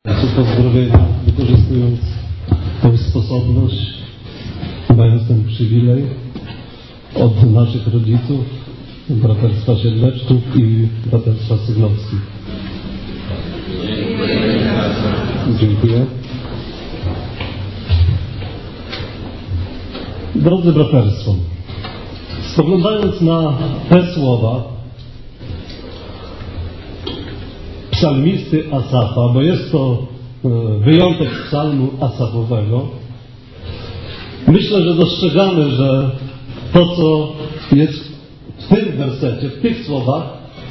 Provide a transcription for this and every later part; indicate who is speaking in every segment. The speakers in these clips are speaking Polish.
Speaker 1: Pozdrowienia, wykorzystując tą sposobność, mając ten przywilej od naszych rodziców, Braterstwa Siedleczków i Braterstwa Sygnowskich. Dziękuję. Drodzy braterstwo, spoglądając na te słowa psalmisty Asafa, bo jest to wyjątek psalmu Asafowego, myślę, że dostrzegamy, że to, co jest w tym wersecie, w tych słowach,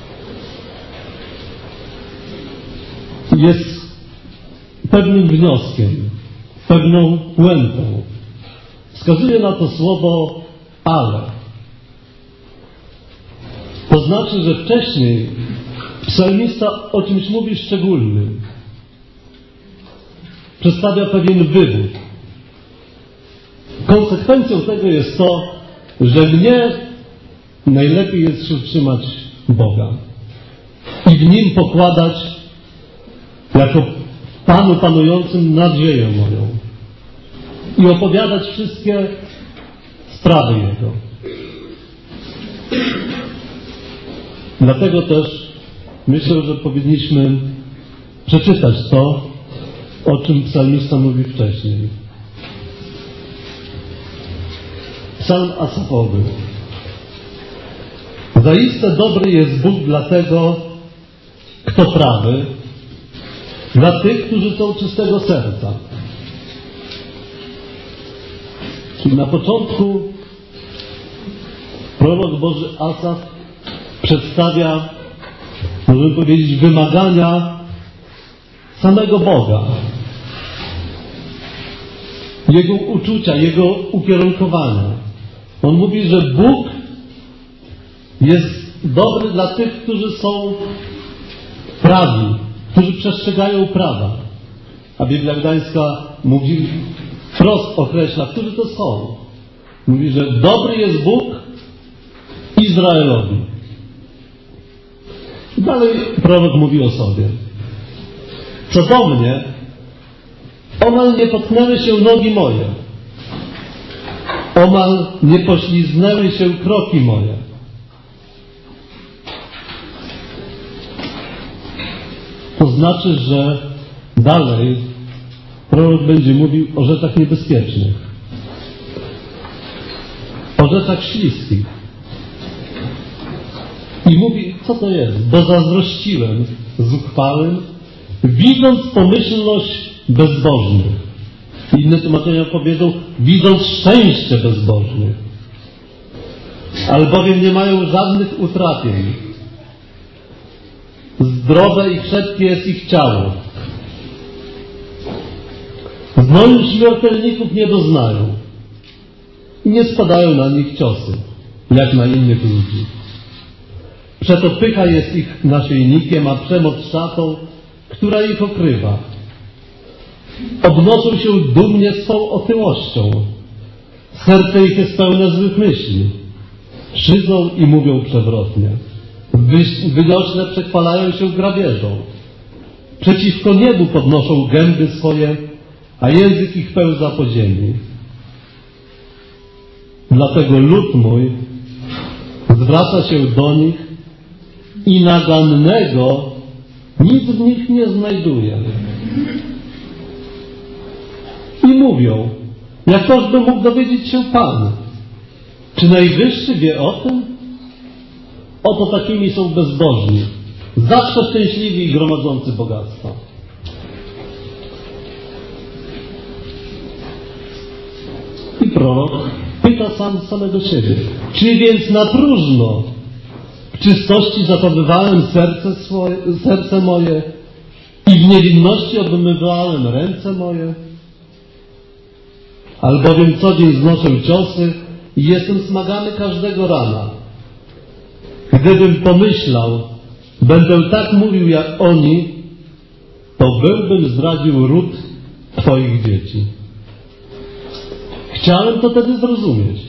Speaker 1: jest pewnym wnioskiem, pewną puentą. Wskazuje na to słowo ale. To znaczy, że wcześniej psalmista o czymś mówi szczególnym. Przedstawia pewien wywód. Konsekwencją tego jest to, że mnie najlepiej jest się trzymać Boga i w Nim pokładać jako Panu panującym nadzieję moją i opowiadać wszystkie sprawy Jego. Dlatego też myślę, że powinniśmy przeczytać to, o czym psalmista mówi wcześniej. Psalm Asafowy. Zaiste dobry jest Bóg dla tego, kto prawy, dla tych, którzy są czystego serca. Czyli na początku prorok Boży Asaf przedstawia, możemy powiedzieć, wymagania samego Boga. Jego uczucia, Jego ukierunkowania. On mówi, że Bóg jest dobry dla tych, którzy są prawi, którzy przestrzegają prawa. A Biblia Gdańska mówi, wprost określa, którzy to są. Mówi, że dobry jest Bóg Izraelowi. I dalej prorok mówi o sobie. Co do mnie, omal nie potknęły się nogi moje. Omal nie pośliznęły się kroki moje. To znaczy, że dalej prorok będzie mówił o rzeczach niebezpiecznych, o rzeczach śliskich. I mówi, co to jest? Bo zazdrościłem zuchwałym, widząc pomyślność bezbożnych. Inne tłumaczenia powiedzą, widząc szczęście bezbożnych. Albowiem nie mają żadnych utrapień. Zdrowe i krzepkie jest ich ciało. Znoju śmiertelników nie doznają. I nie spadają na nich ciosy, jak na innych ludzi. Przeto pycha jest ich naszyjnikiem, a przemoc szatą, która ich okrywa. Obnoszą się dumnie swą otyłością. Serce ich jest pełne złych myśli. Szydzą i mówią przewrotnie. Wyniośle przechwalają się grabieżą. Przeciwko niebu podnoszą gęby swoje, a język ich pełza po ziemi. Dlatego lud mój zwraca się do nich i nagannego nic w nich nie znajduje. I mówią, jak ktoś by mógł dowiedzieć się Pan, czy Najwyższy wie o tym? Oto takimi są bezbożni, zawsze szczęśliwi i gromadzący bogactwa. I prorok pyta sam samego siebie, czy więc na próżno w czystości zachowywałem serce moje i w niewinności obmywałem ręce moje? Albowiem co dzień znoszę ciosy i jestem smagany każdego rana. Gdybym pomyślał, będę tak mówił jak oni, to byłbym zdradził ród Twoich dzieci. Chciałem to wtedy zrozumieć,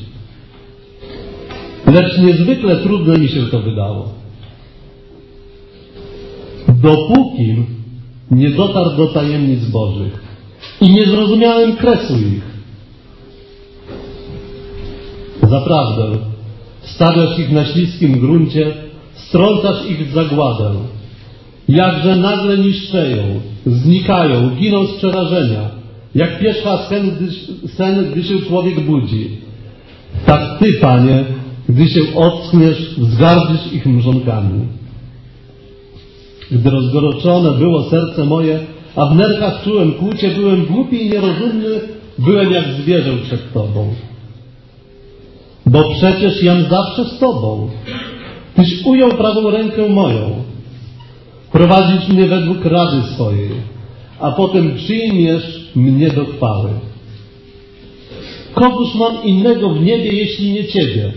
Speaker 1: lecz niezwykle trudno mi się to wydało. Dopóki nie dotarł do tajemnic Bożych i nie zrozumiałem kresu ich. Zaprawdę, stawiasz ich na śliskim gruncie, strącasz ich w zagładę. Jakże nagle niszczeją, znikają, giną z przerażenia, jak pierzcha sen, gdy się człowiek budzi. Tak Ty, Panie, gdy się ockniesz, wzgardzisz ich mrzonkami. Gdy rozgoryczone było serce moje, a w nerkach czułem kłucie, byłem głupi i nierozumny, byłem jak zwierzę przed Tobą. Bo przecież jam zawsze z Tobą. Tyś ujął prawą rękę moją. Prowadzisz mnie według rady swojej, a potem przyjmiesz mnie do chwały. Kogóż mam innego w niebie, jeśli nie Ciebie?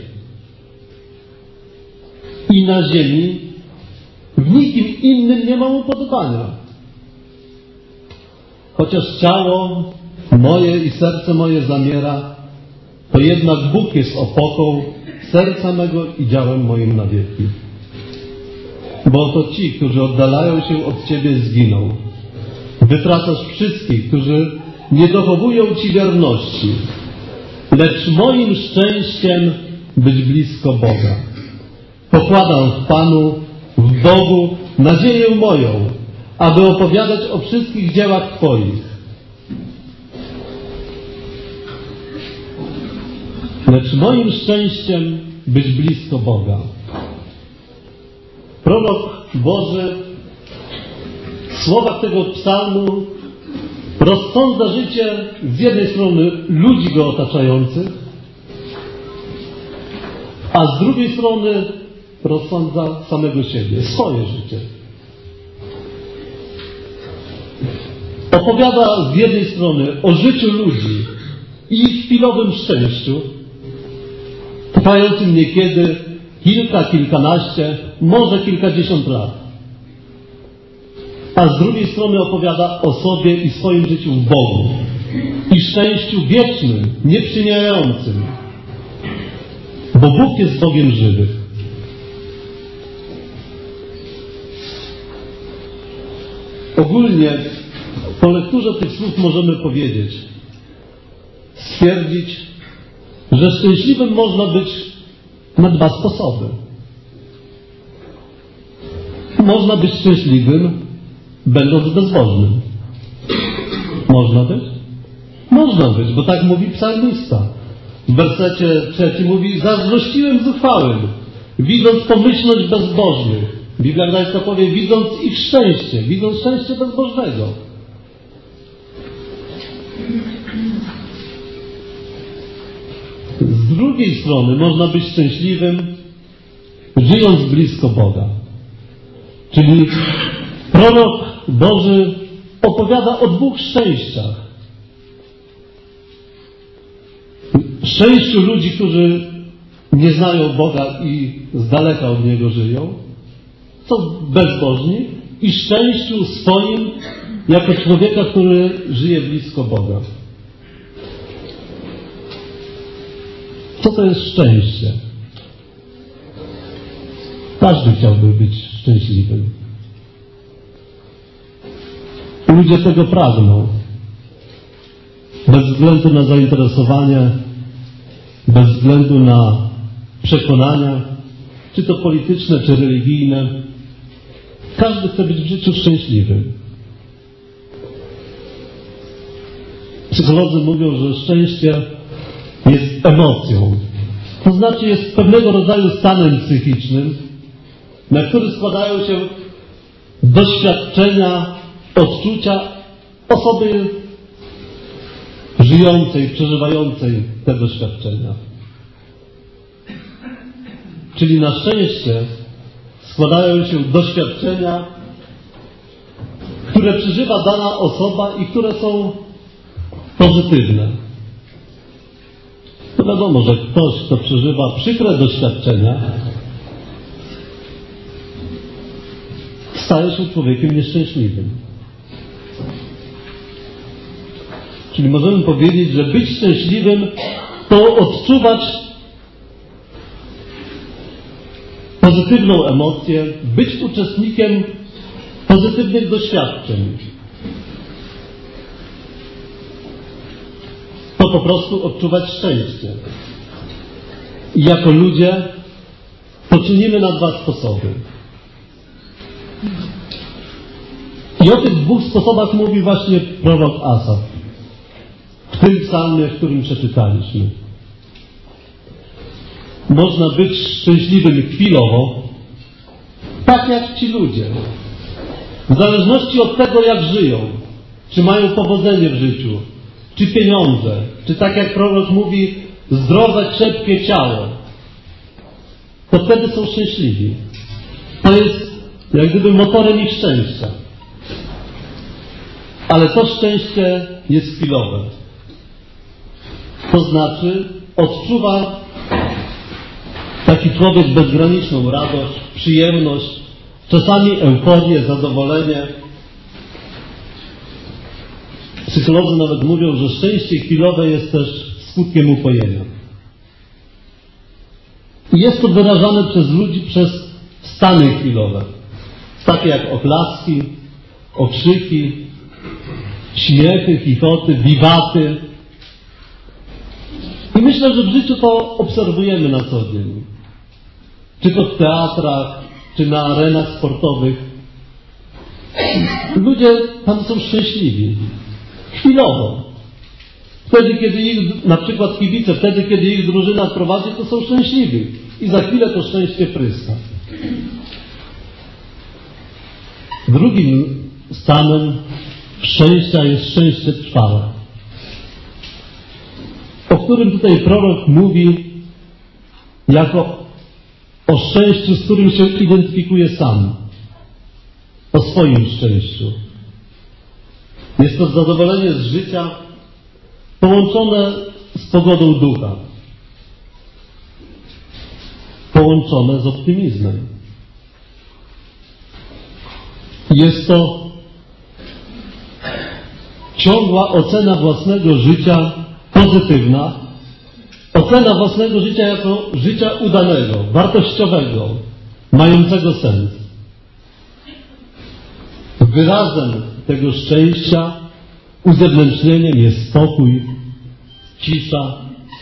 Speaker 1: I na ziemi w nikim innym nie mam upodobania. Chociaż ciało moje i serce moje zamiera, to jednak Bóg jest opoką serca mego i działem moim na wieki. Bo oto ci, którzy oddalają się od Ciebie, zginą. Wytracasz wszystkich, którzy nie dochowują Ci wierności. Lecz moim szczęściem być blisko Boga. Pokładam w Panu, w Bogu, nadzieję moją, aby opowiadać o wszystkich dziełach Twoich. Lecz moim szczęściem być blisko Boga. Prorok Boży w słowach tego psalmu rozsądza życie z jednej strony ludzi go otaczających, a z drugiej strony rozsądza samego siebie, swoje życie. Opowiada z jednej strony o życiu ludzi i ich chwilowym szczęściu, trwającym niekiedy kilka, kilkanaście, może kilkadziesiąt lat. A z drugiej strony opowiada o sobie i swoim życiu w Bogu i szczęściu wiecznym, nieprzymijającym, bo Bóg jest Bogiem żywych. Ogólnie po lekturze tych słów możemy powiedzieć, stwierdzić, że szczęśliwym można być na dwa sposoby. Można być szczęśliwym, będąc bezbożnym. Można być? Można być, bo tak mówi psalmista. W wersecie 3 mówi: zazdrościłem zuchwałym, widząc pomyślność bezbożnych. Biblia Gdańska powie: widząc ich szczęście, widząc szczęście bezbożnego. Z drugiej strony można być szczęśliwym, żyjąc blisko Boga. Czyli prorok Boży opowiada o dwóch szczęściach. Szczęściu ludzi, którzy nie znają Boga i z daleka od Niego żyją, są bezbożni, i szczęściu swoim jako człowieka, który żyje blisko Boga. Co to jest szczęście? Każdy chciałby być szczęśliwym. Ludzie tego pragną. Bez względu na zainteresowanie, bez względu na przekonania, czy to polityczne, czy religijne. Każdy chce być w życiu szczęśliwym. Psycholodzy mówią, że szczęście jest emocją. To znaczy jest pewnego rodzaju stanem psychicznym, na który składają się doświadczenia, odczucia osoby żyjącej, przeżywającej te doświadczenia. Czyli na szczęście składają się doświadczenia, które przeżywa dana osoba i które są pozytywne. To wiadomo, że ktoś, kto przeżywa przykre doświadczenia, staje się człowiekiem nieszczęśliwym. Czyli możemy powiedzieć, że być szczęśliwym to odczuwać pozytywną emocję, być uczestnikiem pozytywnych doświadczeń, to po prostu odczuwać szczęście. I jako ludzie to czynimy na dwa sposoby. I o tych dwóch sposobach mówi właśnie prorok Asaf w tym psalmie, w którym przeczytaliśmy. Można być szczęśliwym chwilowo, tak jak ci ludzie. W zależności od tego, jak żyją, czy mają powodzenie w życiu, czy pieniądze, czy tak jak prorok mówi, zdrowe, krzepkie ciało, to wtedy są szczęśliwi. To jest jak gdyby motorem ich szczęścia. Ale to szczęście jest chwilowe. To znaczy odczuwa taki człowiek bezgraniczną radość, przyjemność, czasami euforię, zadowolenie. Psycholodzy nawet mówią, że szczęście chwilowe jest też skutkiem upojenia. I jest to wyrażane przez ludzi przez stany chwilowe. Takie jak oklaski, okrzyki, śmiechy, chichoty, wiwaty. I myślę, że w życiu to obserwujemy na co dzień. Czy to w teatrach, czy na arenach sportowych. Ludzie tam są szczęśliwi. Chwilowo. Wtedy, kiedy ich, na przykład kibice, wtedy, kiedy ich drużyna prowadzi, to są szczęśliwi. I za chwilę to szczęście pryska. Drugim stanem szczęścia jest szczęście trwałe, o którym tutaj prorok mówi jako o szczęściu, z którym się identyfikuje sam. O swoim szczęściu. Jest to zadowolenie z życia połączone z pogodą ducha. Połączone z optymizmem. Jest to ciągła ocena własnego życia pozytywna, ocena własnego życia jako życia udanego, wartościowego, mającego sens. Wyrazem tego szczęścia, uzewnętrznieniem jest spokój, cisza,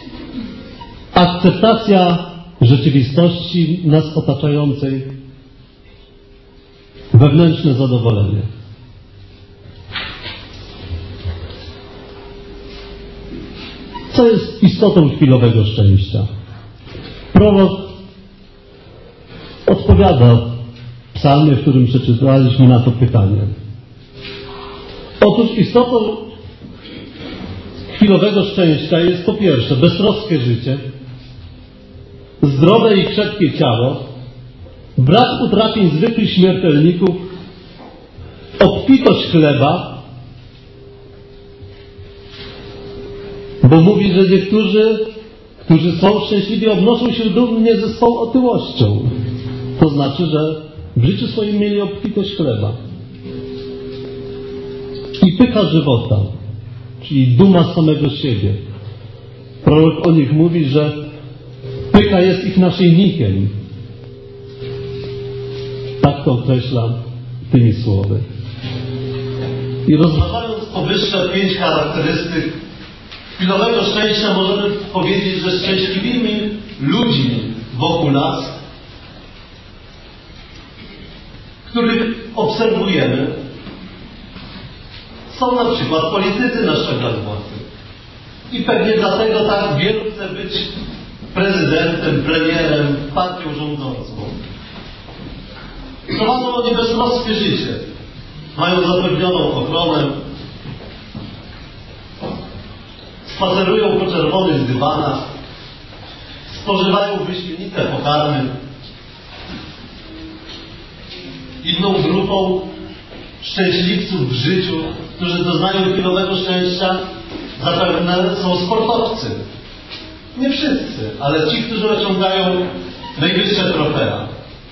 Speaker 1: akceptacja rzeczywistości nas otaczającej, wewnętrzne zadowolenie. Co jest istotą chwilowego szczęścia? Prorok odpowiada w psalmie, w którym przeczytaliśmy, na to pytanie. Otóż istotą chwilowego szczęścia jest po pierwsze beztroskie życie, zdrowe i krzepkie ciało, brak utrapień zwykłych śmiertelników, obfitość chleba, bo mówi, że niektórzy, którzy są szczęśliwi, odnoszą się dumnie ze swą otyłością. To znaczy, że w życiu swoim mieli obfitość chleba. I pycha żywota, czyli duma z samego siebie. Prorok o nich mówi, że pycha jest ich naszyjnikiem. Tak to określa tymi słowy. I rozważając powyższe 5 charakterystyk chwilowego szczęścia, możemy powiedzieć, że szczęśliwymi ludźmi wokół nas, których obserwujemy, są na przykład politycy na szczeblach własnych. I pewnie dlatego tak wielu chce być prezydentem, premierem, partią rządzącą. Prowadzą oni beztroskie życie. Mają zapewnioną ochronę. Spacerują po czerwonych dywanach. Spożywają wyśmienite pokarmy. Inną grupą szczęśliwców w życiu, którzy doznają chwilowego szczęścia, zapewne są sportowcy. Nie wszyscy, ale ci, którzy osiągają najwyższe trofea.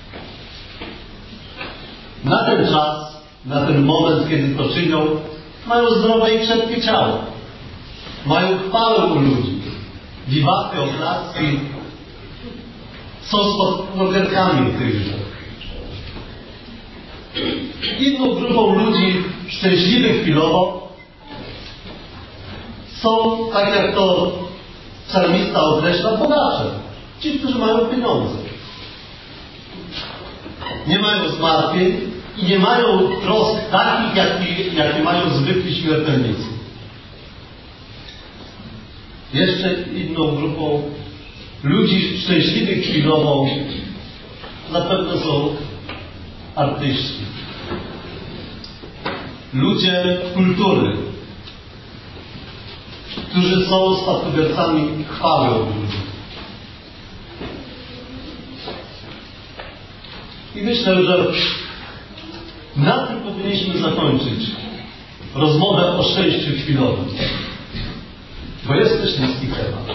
Speaker 1: Na ten czas, na ten moment, kiedy to czynią, mają zdrowe i krzepkie ciało. Mają chwałę u ludzi. Wiwaty, oklaski. Są spotkaniami tychże. Inną grupą ludzi szczęśliwych chwilowo są, tak jak to psalmista określa, bogacze. Ci, którzy mają pieniądze. Nie mają zmartwień i nie mają trosk takich, jakie mają zwykli śmiertelnicy. Jeszcze inną grupą ludzi szczęśliwych chwilowo zapewne są artyści. Ludzie kultury, którzy są spadkobiercami chwały od ludzi. I myślę, że na tym powinniśmy zakończyć rozmowę o szczęściu chwilowym. Bo jest też niski temat.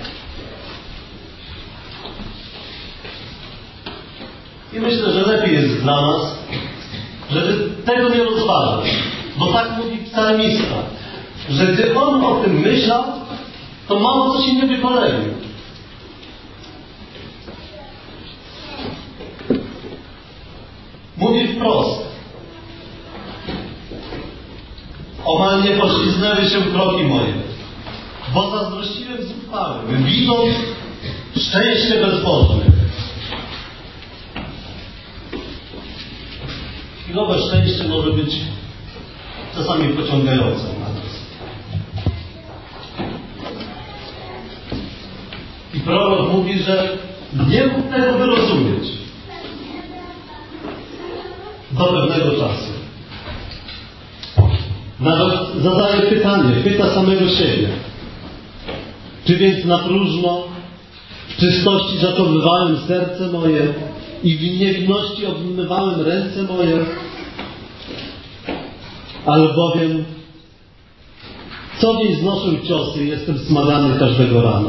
Speaker 1: I myślę, że lepiej jest dla nas, żeby tego nie rozważać. Bo tak mówi psalmista, że gdy on o tym myślał, to mało co się nie wykoleił. Mówi wprost. Omal nie poślizgnęły się kroki moje, bo zazdrościłem zuchwałym, widząc szczęście bezbożnych. Chwilowe szczęście może być czasami pociągające na nas. I prorok mówi, że nie mógł tego wyrozumieć do pewnego czasu. Nawet zadaje pytanie, pyta samego siebie. Czy więc na próżno w czystości zachowywałem serce moje i w niewinności obmywałem ręce moje? Albowiem co dzień znoszę ciosy i jestem smagany każdego rana.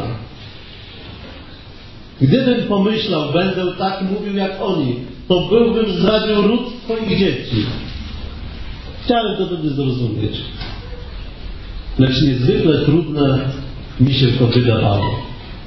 Speaker 1: Gdybym pomyślał, będę tak mówił jak oni, to byłbym zdradził ród Twoich dzieci. Chciałem to wtedy zrozumieć. Lecz niezwykle trudne mi się to wydawało.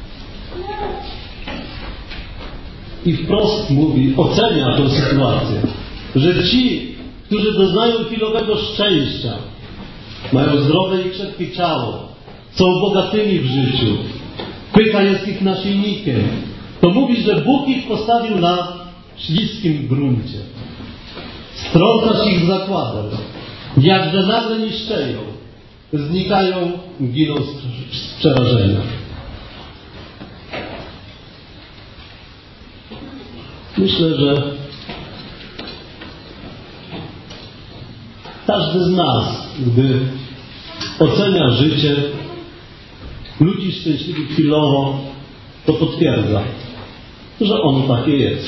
Speaker 1: I wprost mówi, ocenia tę sytuację, że ci, którzy doznają chwilowego szczęścia, mają zdrowe i krzepkie ciało, są bogatymi w życiu, pycha jest ich naszyjnikiem, to mówi, że Bóg ich postawił na śliskim gruncie. Strącasz ich w zakładem, jakże nagle niszczeją, znikają, giną z przerażenia. Myślę, że każdy z nas, gdy ocenia życie ludzi szczęśliwych chwilowo, to potwierdza, że ono takie jest.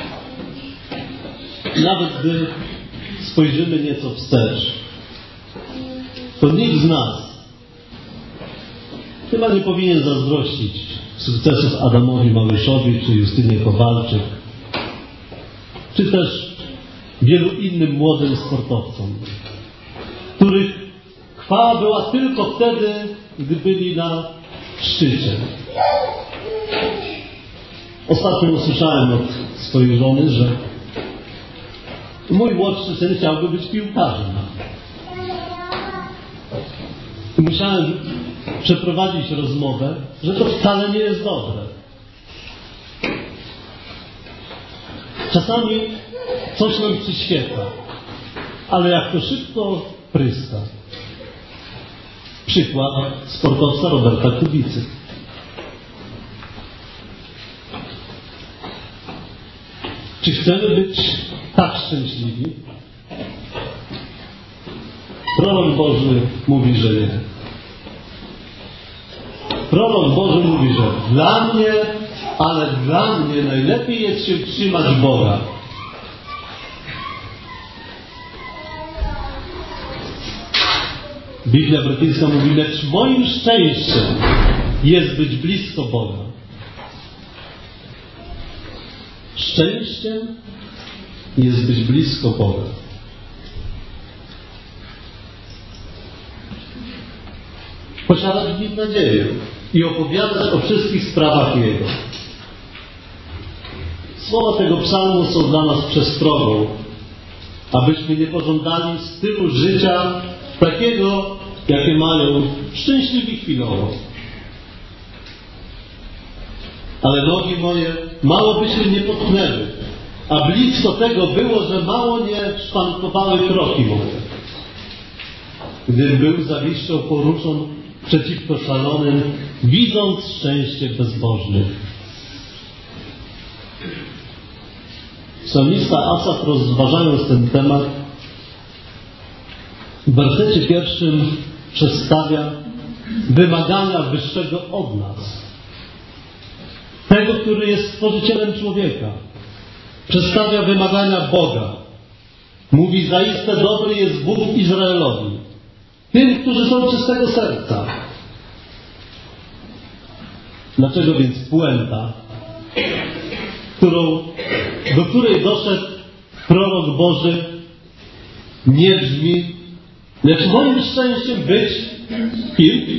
Speaker 1: Nawet gdy spojrzymy nieco wstecz, to nikt z nas chyba nie powinien zazdrościć sukcesów Adamowi Małyszowi, czy Justynie Kowalczyk, czy też wielu innym młodym sportowcom, których chwała była tylko wtedy, gdy byli na szczycie. Ostatnio usłyszałem od swojej żony, że mój młodszy syn chciałby być piłkarzem. I musiałem przeprowadzić rozmowę, że to wcale nie jest dobre. Czasami coś nam przyświeca, ale jak to szybko pryska. Przykład sportowca Roberta Kubicy. Czy chcemy być tak szczęśliwi? Prorok Boży mówi, że nie. Prorok Boży mówi, że dla mnie, ale dla mnie najlepiej jest się trzymać Boga. Biblia brytyjska mówi, lecz moim szczęściem jest być blisko Boga. Szczęściem jest być blisko Boga. Posiadać w Nim nadzieję i opowiadać o wszystkich sprawach Jego. Słowa tego psalmu są dla nas przestrogą, abyśmy nie pożądali stylu życia takiego, jakie mają szczęśliwi chwilowo. Ale nogi moje mało by się nie potknęły, a blisko tego było, że mało nie szwankowały kroki moje. Gdym był zawiścią poruszon przeciwko szalonym, widząc szczęście bezbożnych. Psalmista Asaf, rozważając ten temat, w wersecie 1 przedstawia wymagania wyższego od nas. Tego, który jest stworzycielem człowieka. Przedstawia wymagania Boga. Mówi, zaiste dobry jest Bóg Izraelowi. Tym, którzy są czystego serca. Dlaczego więc puenta, do której doszedł prorok Boży, nie brzmi, lecz moim szczęściem być kim?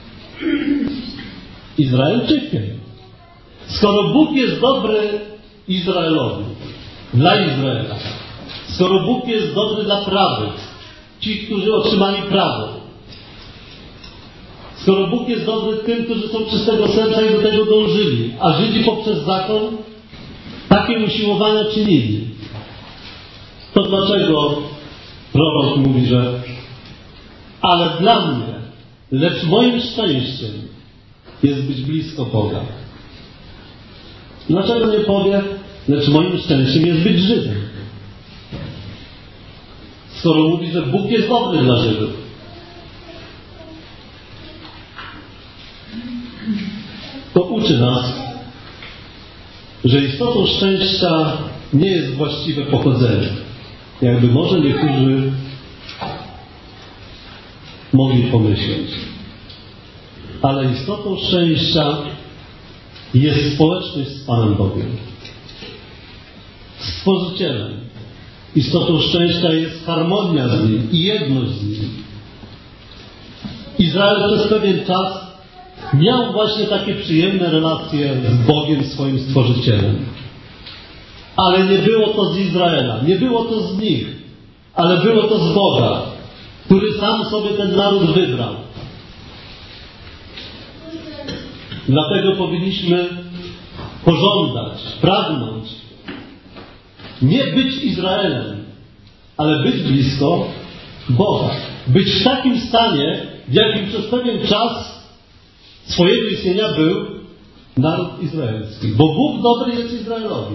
Speaker 1: Izraelczykiem. Skoro Bóg jest dobry Izraelowi, dla Izraela, skoro Bóg jest dobry dla prawych, ci, którzy otrzymali prawo, skoro Bóg jest dobry tym, którzy są czystego serca i do tego dążyli, a Żydzi poprzez zakon takie usiłowania czynili, to dlaczego prorok mówi, że ale dla mnie, lecz moim szczęściem jest być blisko Boga? Dlaczego nie powie, lecz moim szczęściem jest być Żydem? Skoro mówi, że Bóg jest dobry dla Żydów. To uczy nas, że istotą szczęścia nie jest właściwe pochodzenie. Jakby może niektórzy mogli pomyśleć. Ale istotą szczęścia jest społeczność z Panem Bogiem. Stworzycielem. Istotą szczęścia jest harmonia z Nim i jedność z Nim. Izrael przez pewien czas miał właśnie takie przyjemne relacje z Bogiem, swoim Stworzycielem. Ale nie było to z Izraela, nie było to z nich, ale było to z Boga, który sam sobie ten naród wybrał. Dlatego powinniśmy pożądać, pragnąć nie być Izraelem, ale być blisko Boga. Być w takim stanie, w jakim przez pewien czas swojego istnienia był naród izraelski. Bo Bóg dobry jest Izraelowi.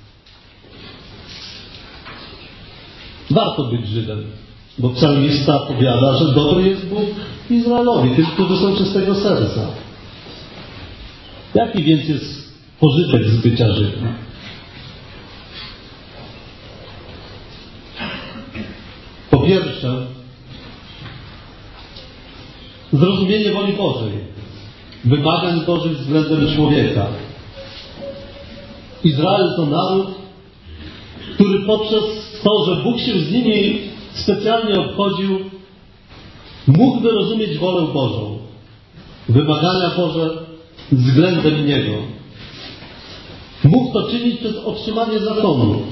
Speaker 1: Warto być Żydem, bo psalmista powiada, że dobry jest Bóg Izraelowi, tym, którzy są czystego serca. Jaki więc jest pożytek z bycia Żydem? Po pierwsze, zrozumienie woli Bożej, wymagań Bożych względem człowieka. Izrael to naród, który poprzez to, że Bóg się z nimi specjalnie obchodził, mógł wyrozumieć wolę Bożą, wymagania Boże względem Niego. Mógł to czynić przez otrzymanie zakonu,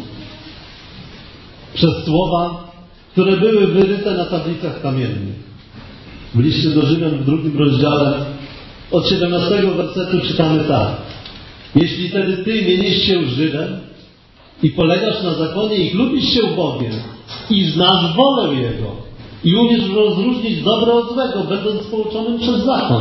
Speaker 1: przez słowa, które były wyryte na tablicach kamiennych. W liście do Rzymian w 2 rozdziale od 17 wersetu czytamy tak. Jeśli tedy ty mienisz się Żydem i polegasz na zakonie i lubisz się Bogiem i znasz wolę Jego i umiesz rozróżnić dobre od złego, będąc pouczonym przez zakon.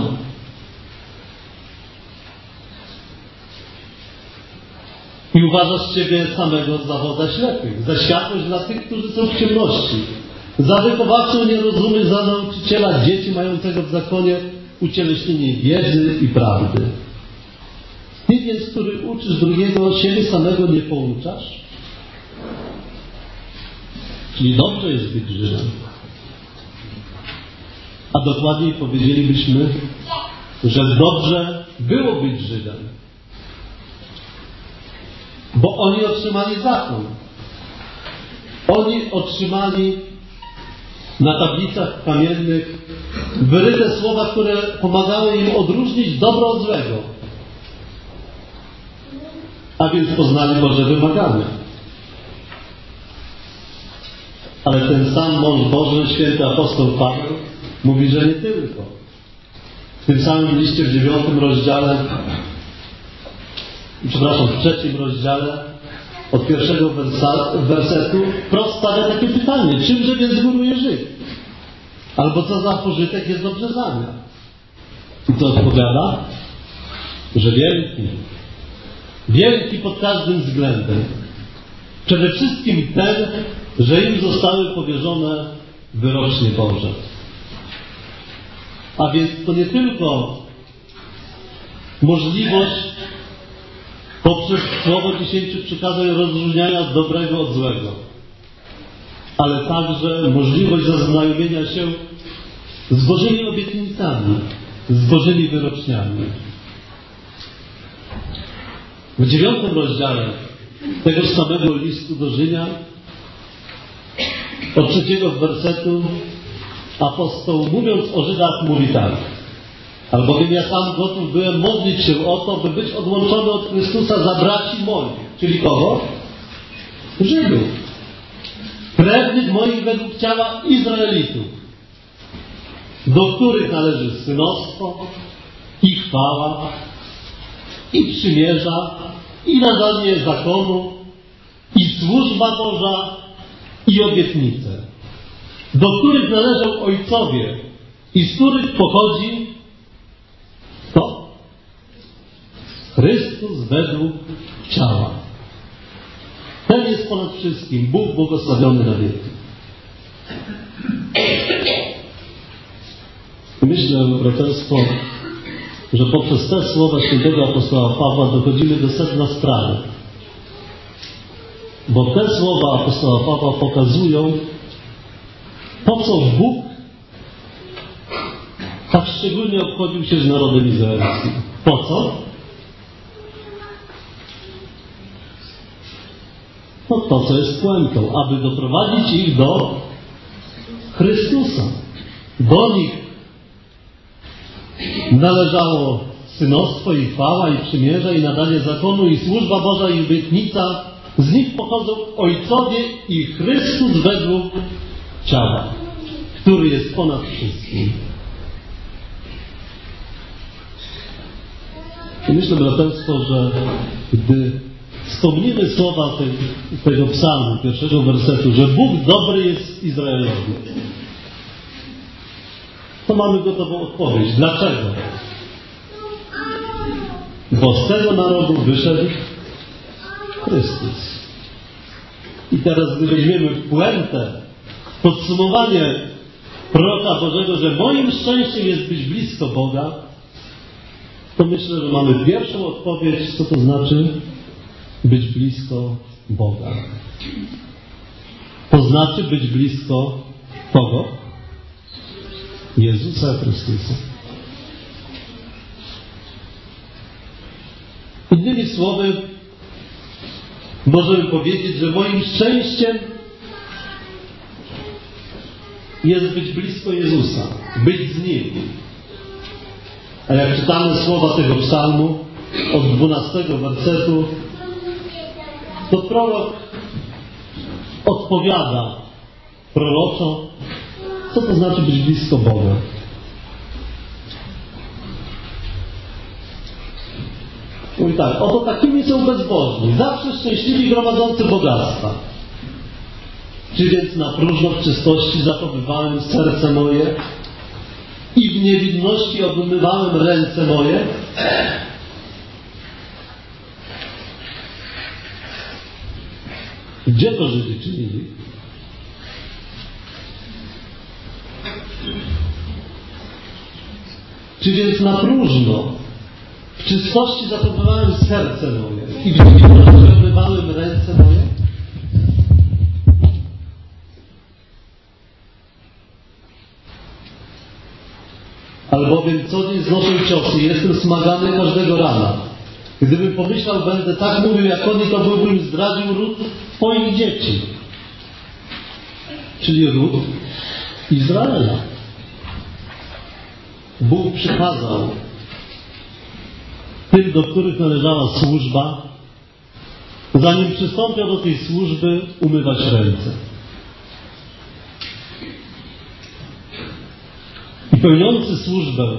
Speaker 1: I uważasz siebie samego za wodza ślepych, za światłość dla tych, którzy są w ciemności, za wychowawcę nierozumy, za nauczyciela dzieci mającego w zakonie ucieleśnienie wiedzy i prawdy. Ty więc, który uczysz drugiego, siebie samego nie pouczasz? Czyli dobrze jest być Żydem. A dokładniej powiedzielibyśmy, że dobrze było być Żydem. Bo oni otrzymali zakon. Oni otrzymali na tablicach kamiennych wyryte słowa, które pomagały im odróżnić dobro od złego. A więc poznali Boże wymagania. Ale ten sam mąż Boży, święty apostoł Paweł, mówi, że nie tylko. W tym samym liście w 9 rozdziale, w 3 rozdziale, od 1 wersetu, wprost stawia takie pytanie: czymże więc góruje Żyd? Albo co za pożytek jest do brzezania? I co odpowiada? Że wielki. Wielki pod każdym względem. Przede wszystkim ten, że im zostały powierzone wyrocznie Boże. A więc to nie tylko możliwość poprzez słowo 10 przykazań rozróżniania dobrego od złego, ale także możliwość zaznajomienia się z Bożymi obietnicami, z Bożymi wyroczniami. W 9 rozdziale tegoż samego listu do Rzymian, od 3 wersetu, apostoł, mówiąc o Żydach, mówi tak: albowiem ja sam gotów byłem modlić się o to, by być odłączony od Chrystusa za braci moich. Czyli kogo? Żydów. Krewnych moich według ciała Izraelitów, do których należy synostwo i chwała i przymierza i nadanie zakonu i służba Boża i obietnice, do których należą ojcowie i z których pochodzi kto? Chrystus według ciała. Ten jest ponad wszystkim, Bóg błogosławiony na wieki. Myślę, braterstwo, że poprzez te słowa świętego apostoła Pawła dochodzimy do sedna sprawy. Bo te słowa apostoła Pawła pokazują, po co Bóg tak szczególnie obchodził się z narodem izraelskim. Po co? No to, co jest puentą, aby doprowadzić ich do Chrystusa. Do nich należało synostwo i chwała i przymierze i nadanie zakonu i służba Boża i obietnica. Z nich pochodzą ojcowie i Chrystus według ciała, który jest ponad wszystkim. I myślę, braterstwo, że gdy wspomnimy słowa tego psalmu, 1 wersetu, że Bóg dobry jest Izraelowi, to mamy gotową odpowiedź. Dlaczego? Bo z tego narodu wyszedł Chrystus. I teraz, gdy weźmiemy w puentę podsumowanie proroka Bożego, że moim szczęściem jest być blisko Boga, to myślę, że mamy pierwszą odpowiedź, co to znaczy być blisko Boga. To znaczy być blisko kogo? Jezusa Chrystusa. Innymi słowy, możemy powiedzieć, że moim szczęściem jest być blisko Jezusa, być z Nim. A jak czytamy słowa tego psalmu od 12 wersetu, to prorok odpowiada proroczo, co to znaczy być blisko Boga. Mówi tak: oto takimi są bezbożni, zawsze szczęśliwi, gromadzący bogactwa. Czy więc na próżno w czystości zachowywałem serce moje i w niewinności obmywałem ręce moje? Gdzie to Żydzi czynili? Czy więc na próżno w czystości zachowywałem serce moje i w niewinności obmywałem ręce moje? Albowiem co dzień znoszę ciosy i jestem smagany każdego rana. Gdybym pomyślał, będę tak mówił jak oni, to byłbym zdradził ród Twoich dzieci. Czyli ród Izraela. Bóg przykazał tym, do których należała służba, zanim przystąpią do tej służby, umywać ręce. i pełniący służbę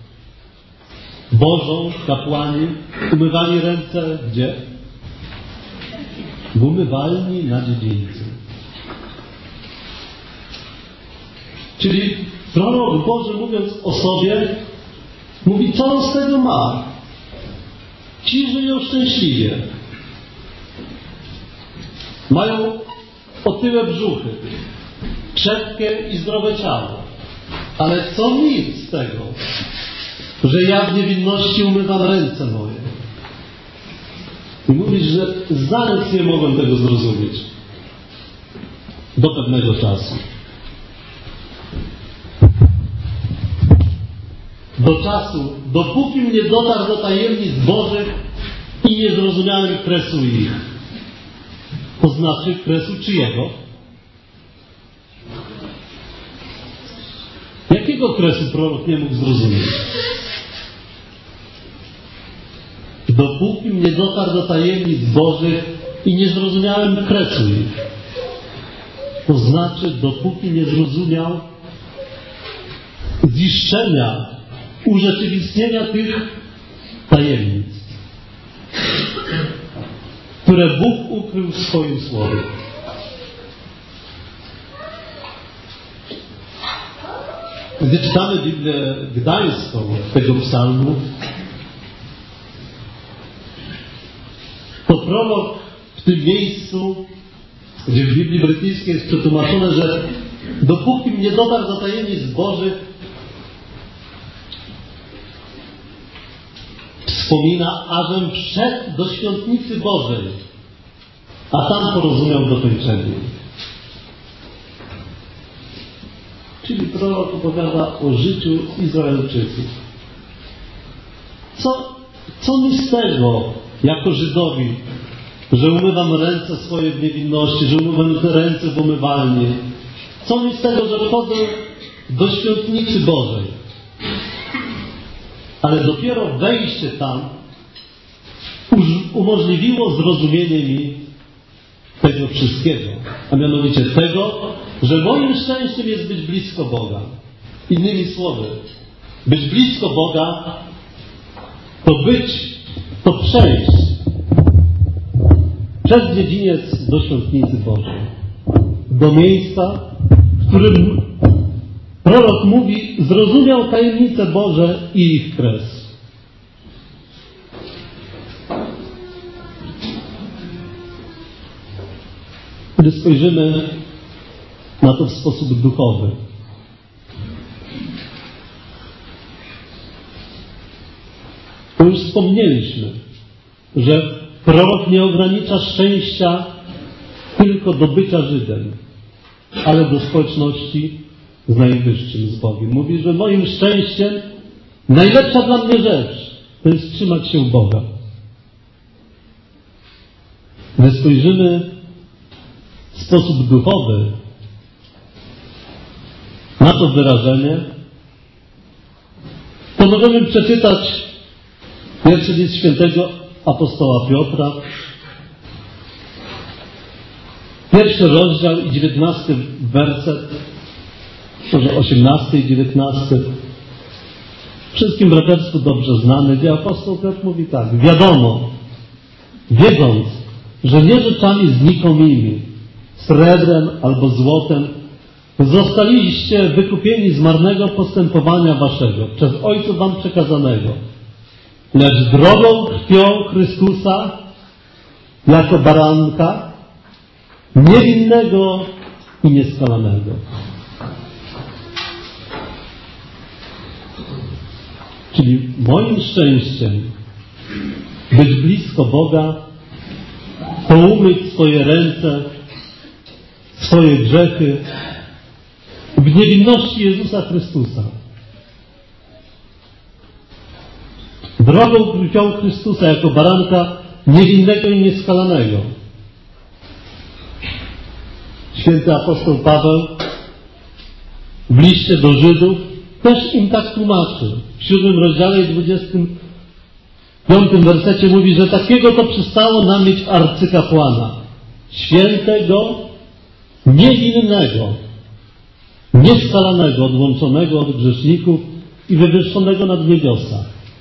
Speaker 1: Bożą, kapłani, umywali ręce gdzie? W umywalni na dziedzińcu. Czyli prorok Boży, mówiąc o sobie, mówi, co on z tego ma. Ci żyją szczęśliwie. Mają otyłe brzuchy, krzepkie i zdrowe ciało. Ale co mi z tego, że ja w niewinności umywam ręce moje? I mówisz, że za nic nie mogłem tego zrozumieć. Do pewnego czasu. Do czasu, dopóki mnie dotarł do tajemnic Bożych i nie zrozumiałem kresu ich. To znaczy kresu czyjego? Jakiego kresu prorok nie mógł zrozumieć? Dopóki mnie dotarł do tajemnic Bożych i nie zrozumiałem kresu ich. To znaczy, dopóki nie zrozumiał ziszczenia, urzeczywistnienia tych tajemnic, które Bóg ukrył w swoim Słowie. Gdy czytamy Biblię Gdańską tego psalmu, to prorok w tym miejscu, gdzie w Biblii brytyjskiej jest przetłumaczone, że dopóki nie dotarł do tajemnic Bożych, wspomina, ażem wszedł do świątnicy Bożej, a tam porozumiał dokończenie. Czyli prorok opowiada o życiu Izraelczyków. Co mi z tego, jako Żydowi, że umywam ręce swoje w niewinności, że umywam te ręce w umywalni? Co mi z tego, że wchodzę do świątnicy Bożej? Ale dopiero wejście tam umożliwiło zrozumienie mi tego wszystkiego. A mianowicie tego, że moim szczęściem jest być blisko Boga. Innymi słowy, być blisko Boga to przejść przez dziedziniec do świątnicy Bożej. Do miejsca, w którym prorok mówi, zrozumiał tajemnice Boże i ich kres. Gdy spojrzymy na to w sposób duchowy, to już wspomnieliśmy, że prorok nie ogranicza szczęścia tylko do bycia Żydem, ale do społeczności z Najwyższym, z Bogiem. Mówi, że moim szczęściem najlepsza dla mnie rzecz to jest trzymać się Boga. Gdy spojrzymy w sposób duchowy na to wyrażenie, to możemy przeczytać pierwszy list świętego apostoła Piotra, 1 rozdział i 19 werset, może 18 i 19. Wszystkim braterstwu dobrze znany, gdzie apostoł Piotr mówi tak: wiadomo, wiedząc, że nie rzeczami znikomymi, srebrem albo złotem, zostaliście wykupieni z marnego postępowania waszego, przez Ojców wam przekazanego, lecz drogą krwią Chrystusa, jako baranka, niewinnego i nieskalanego. Czyli moim szczęściem być blisko Boga, to umyć swoje ręce, swoje grzechy w niewinności Jezusa Chrystusa. Drogą krwią Chrystusa jako baranka niewinnego i nieskalanego. Święty apostoł Paweł w liście do Żydów też im tak tłumaczy. W 7 rozdziale i 25 wersecie mówi, że takiego to przystało nam mieć arcykapłana, świętego, niewinnego, nieskalanego, odłączonego od grzeszników i wywyższonego nad niebiosa.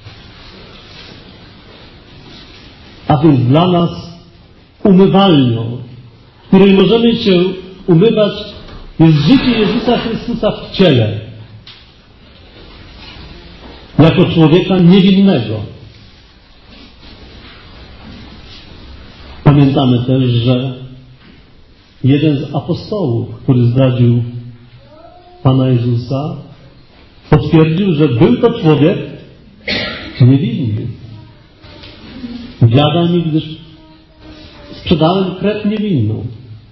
Speaker 1: A więc dla nas umywalnią, w której możemy się umywać, jest życie Jezusa Chrystusa w ciele. Jako człowieka niewinnego. Pamiętamy też, że jeden z apostołów, który zdradził Pana Jezusa, potwierdził, że był to człowiek niewinny. Biada mi, gdyż sprzedałem krew niewinną.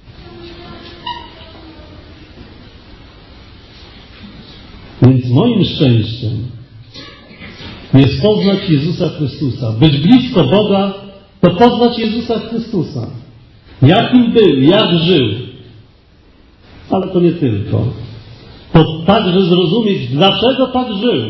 Speaker 1: Więc moim szczęściem jest poznać Jezusa Chrystusa. Być blisko Boga, to poznać Jezusa Chrystusa. Jakim był, jak żył. Ale to nie tylko. To także zrozumieć, dlaczego tak żył.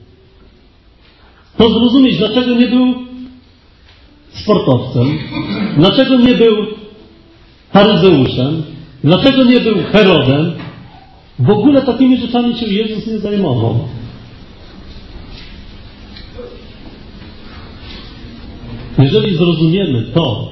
Speaker 1: To zrozumieć, dlaczego nie był sportowcem, dlaczego nie był faryzeuszem, dlaczego nie był Herodem. W ogóle takimi rzeczami się Jezus nie zajmował. Jeżeli zrozumiemy to,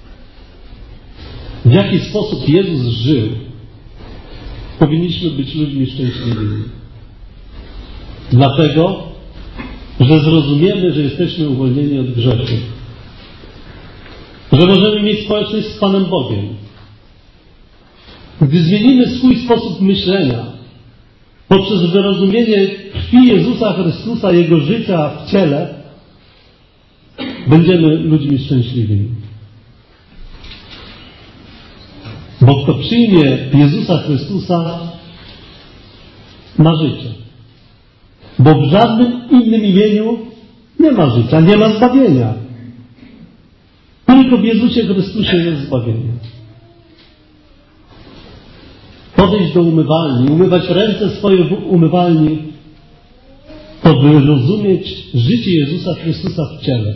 Speaker 1: w jaki sposób Jezus żył, powinniśmy być ludźmi szczęśliwymi. Dlatego, że zrozumiemy, że jesteśmy uwolnieni od grzechu. Że możemy mieć społeczność z Panem Bogiem. Gdy zmienimy swój sposób myślenia poprzez wyrozumienie krwi Jezusa Chrystusa, Jego życia w ciele, będziemy ludźmi szczęśliwymi. Bo kto przyjmie Jezusa Chrystusa, ma życie. Bo w żadnym innym imieniu nie ma życia, nie ma zbawienia. Tylko w Jezusie Chrystusie jest zbawienie. Podejść do umywalni, umywać ręce swoje w umywalni, to by rozumieć życie Jezusa Chrystusa w ciele.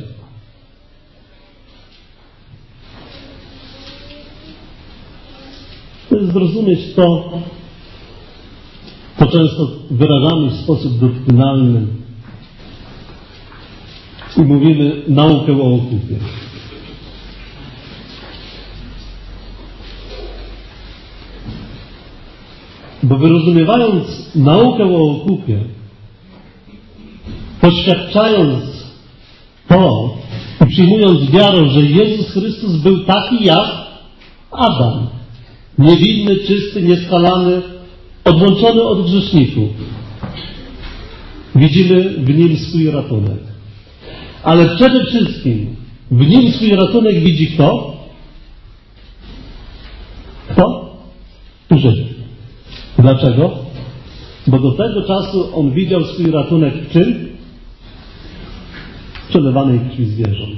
Speaker 1: To jest zrozumieć to, co często wyrażamy w sposób doktrynalny i mówimy naukę o okupie. Bo wyrozumiewając naukę o okupie, poświadczając to i przyjmując wiarą, że Jezus Chrystus był taki jak Adam, niewinny, czysty, nieskalany, odłączony od grzeszników, widzimy w Nim swój ratunek. Ale przede wszystkim w Nim swój ratunek widzi kto? Kto? Żyd. Dlaczego? Bo do tego czasu on widział swój ratunek w czym? W przelewanej krwi zwierząt.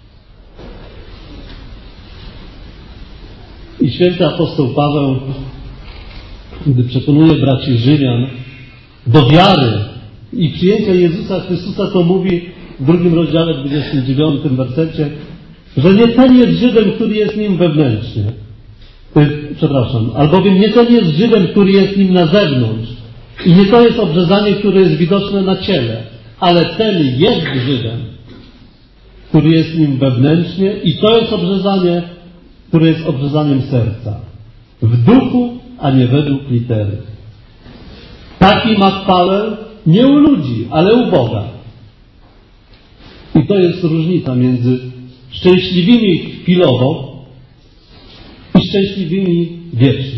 Speaker 1: I święty apostoł Paweł, gdy przekonuje braci Rzymian do wiary i przyjęcia Jezusa Chrystusa, to mówi w 2 rozdziale, 29 wersecie, że nie ten jest Żydem, który jest nim wewnętrznie. Albowiem nie ten jest Żydem, który jest nim na zewnątrz. I nie to jest obrzezanie, które jest widoczne na ciele. Ale ten jest Żydem, który jest nim wewnętrznie. I to jest obrzezanie, które jest obrzezaniem serca. W duchu, a nie według litery. Taki ma chwałę nie u ludzi, ale u Boga. I to jest różnica między szczęśliwymi chwilowo i szczęśliwymi wiecznie.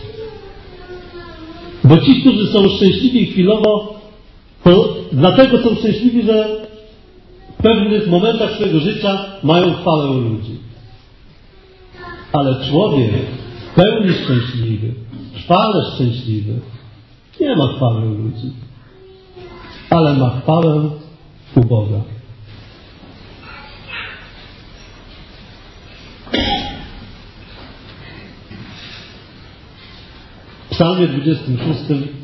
Speaker 1: Bo ci, którzy są szczęśliwi chwilowo, to dlatego są szczęśliwi, że w pewnych momentach swojego życia mają chwałę u ludzi. Ale człowiek w pełni szczęśliwy, trwale szczęśliwy, nie ma chwały u ludzi, ale ma chwałę u Boga. W Psalmie 26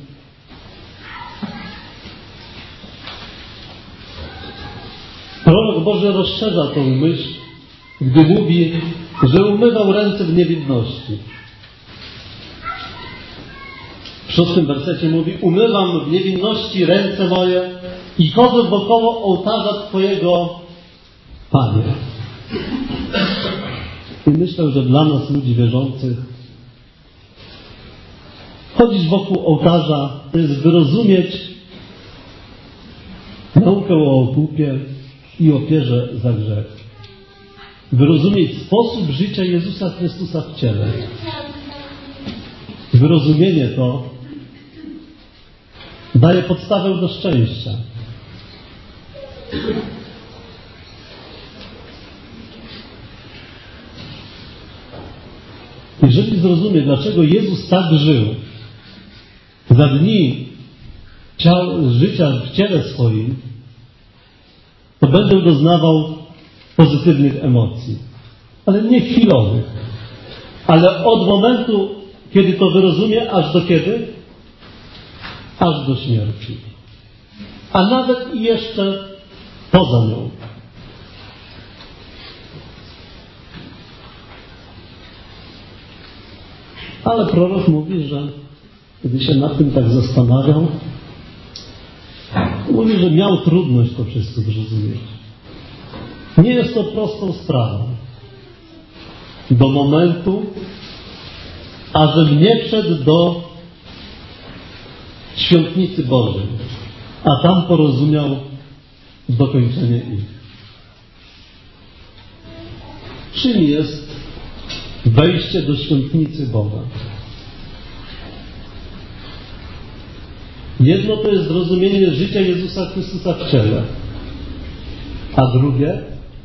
Speaker 1: prorok Boży rozszerza tą myśl, gdy mówi, że umywał ręce w niewinności. w 6 wersecie mówi: umywam w niewinności ręce moje i chodzę wokoło ołtarza Twojego, Panie. I myślę, że dla nas, ludzi wierzących, chodzić wokół ołtarza to jest wyrozumieć naukę o okupie i ofierze za grzech. Wyrozumieć sposób życia Jezusa Chrystusa w ciele. Wyrozumienie to daje podstawę do szczęścia. Jeżeli zrozumie, dlaczego Jezus tak żył, za dni życia w ciele swoim, to będę doznawał pozytywnych emocji. Ale nie chwilowych. Ale od momentu, kiedy to wyrozumie, aż do kiedy? Aż do śmierci. A nawet i jeszcze poza nią. Ale prorok mówi, że kiedy się nad tym tak zastanawiał, mówi, że miał trudność to wszystko zrozumieć. Nie jest to prostą sprawą. Do momentu, ażem nie wszedł do świątnicy Bożej, a tam porozumiał dokończenie ich. Czym jest wejście do świątnicy Boga? Jedno to jest zrozumienie życia Jezusa Chrystusa w ciele, a drugie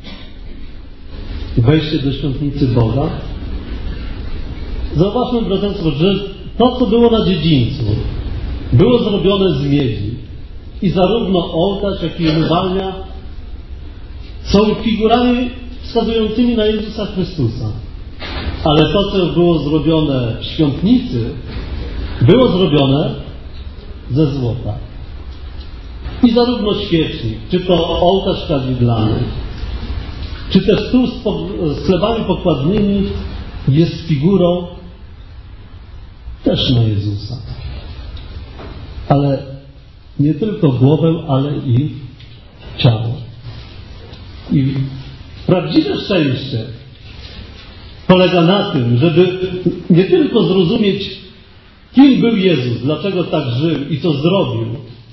Speaker 1: wejście do świątnicy Boga. Zauważmy, braterstwo, że to, co było na dziedzińcu, było zrobione z miedzi. I zarówno ołtarz, jak i umywalnia są figurami wskazującymi na Jezusa Chrystusa. Ale to, co było zrobione w świątnicy, było zrobione ze złota. I zarówno świecznik, czy to ołtarz kadzidlany, czy też stół z chlebami pokładnymi jest figurą też na Jezusa. Ale nie tylko głowę, ale i ciało. I prawdziwe szczęście polega na tym, żeby nie tylko zrozumieć, kim był Jezus, dlaczego tak żył i co zrobił,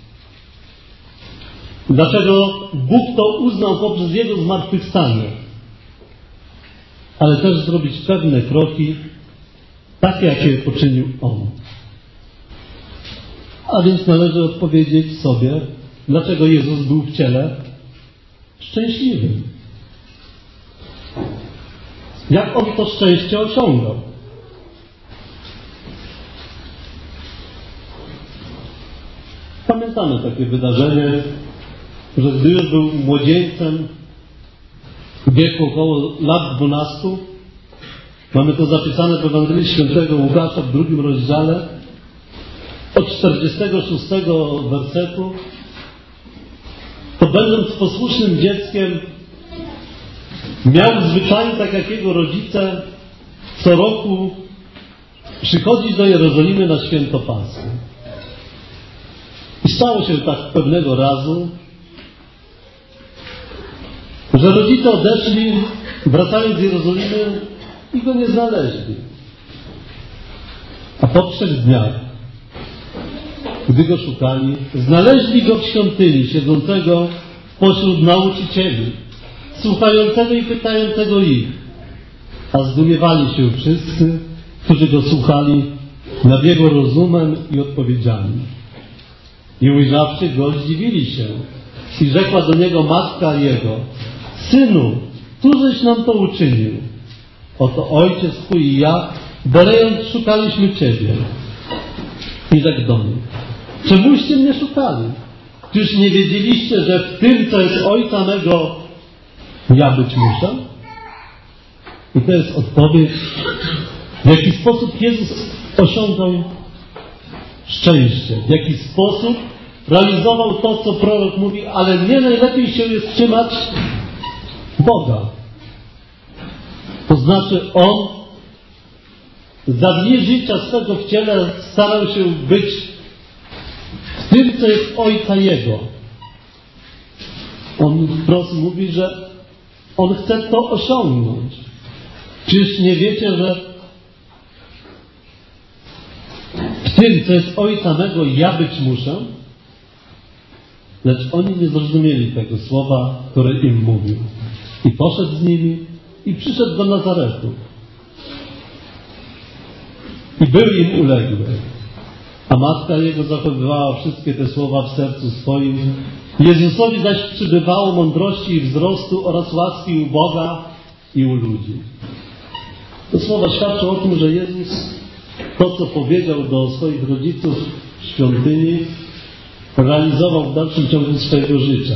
Speaker 1: dlaczego Bóg to uznał poprzez Jego zmartwychwstanie, ale też zrobić pewne kroki, takie, jakie poczynił On. A więc należy odpowiedzieć sobie, dlaczego Jezus był w ciele szczęśliwym. Jak On to szczęście osiągał? Pamiętamy takie wydarzenie, że gdy już był młodzieńcem, w wieku około lat 12, mamy to zapisane w Ewangelii Świętego Łukasza w 2 rozdziale, od 46 wersetu, to będąc posłusznym dzieckiem, miał zwyczaj, tak jak jego rodzice, co roku przychodzić do Jerozolimy na święto Paschy. I stało się tak pewnego razu, że rodzice odeszli, wracając z Jerozolimy i go nie znaleźli. A po 3 dniach, gdy go szukali, znaleźli go w świątyni, siedzącego pośród nauczycieli, słuchającego i pytającego ich. A zdumiewali się wszyscy, którzy go słuchali, nad jego rozumem i odpowiedziami. I ujrzawszy go, zdziwili się. I rzekła do niego matka jego: Synu, któżeś nam to uczynił? Oto ojciec twój i ja, bolejąc, szukaliśmy Ciebie. I rzekł do nich: Czemuście mnie szukali? Czyż nie wiedzieliście, że w tym, co jest ojca mego, ja być muszę? I to jest odpowiedź, w jaki sposób Jezus osiągał szczęście, w jaki sposób realizował to, co prorok mówi, ale nie najlepiej się jest trzymać Boga. To znaczy On za dni życia swego w ciele starał się być w tym, co jest Ojca Jego. On wprost mówi, że On chce to osiągnąć. Czyż nie wiecie, że w tym, co jest Ojca mego, ja być muszę? Lecz oni nie zrozumieli tego słowa, które im mówił. I poszedł z nimi i przyszedł do Nazaretu. I był im uległy. A matka jego zachowywała wszystkie te słowa w sercu swoim. Jezusowi zaś przybywało mądrości i wzrostu oraz łaski u Boga i u ludzi. Te słowa świadczą o tym, że Jezus to, co powiedział do swoich rodziców w świątyni, realizował w dalszym ciągu swojego życia.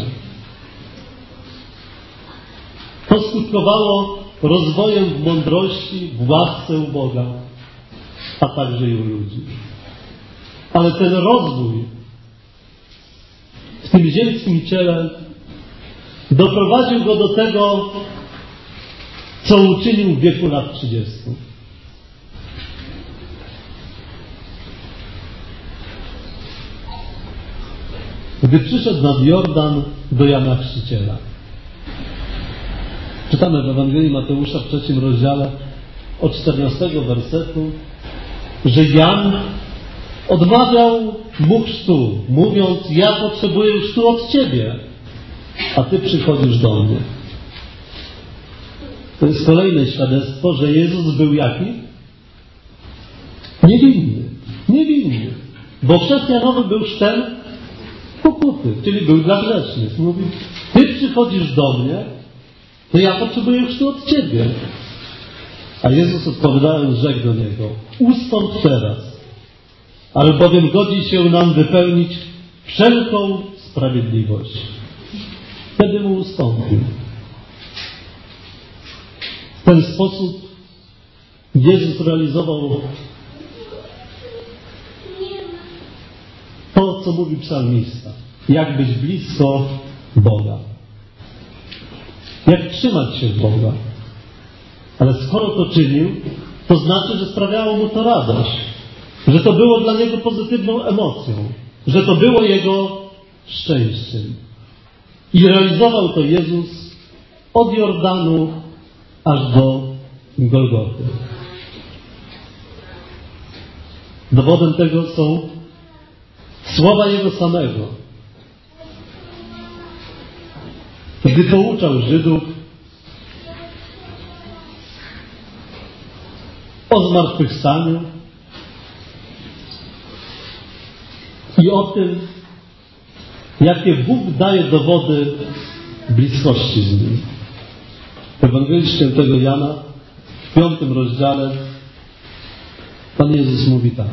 Speaker 1: To skutkowało rozwojem w mądrości, w łasce u Boga, a także i u ludzi. Ale ten rozwój w tym ziemskim ciele doprowadził go do tego, co uczynił w wieku lat 30. Gdy przyszedł nad Jordan do Jana Chrzciciela. Czytamy w Ewangelii Mateusza w 3 rozdziale od 14 wersetu, że Jan odmawiał mu chrztu, mówiąc: ja potrzebuję chrztu od Ciebie, a Ty przychodzisz do mnie. To jest kolejne świadectwo, że Jezus był jaki? Niewinny. Niewinny. Bo chrzest Janowy był chrztem pokuty, czyli był dla grzesznych. Mówi: Ty przychodzisz do mnie, to ja potrzebuję chrztu od Ciebie. A Jezus odpowiadając rzekł do niego: ustąp teraz, albowiem godzi się nam wypełnić wszelką sprawiedliwość. Wtedy mu ustąpił. W ten sposób Jezus realizował to, co mówi psalmista. Jak być blisko Boga. Jak trzymać się Boga. Ale skoro to czynił, to znaczy, że sprawiało mu to radość. Że to było dla niego pozytywną emocją. Że to było jego szczęściem. I realizował to Jezus od Jordanu aż do Golgoty. Dowodem tego są słowa Jego samego. Gdy pouczał Żydów o zmartwychwstaniu i o tym, jakie Bóg daje dowody bliskości z Nim. W Ewangelii Świętego Jana w 5 rozdziale Pan Jezus mówi tak.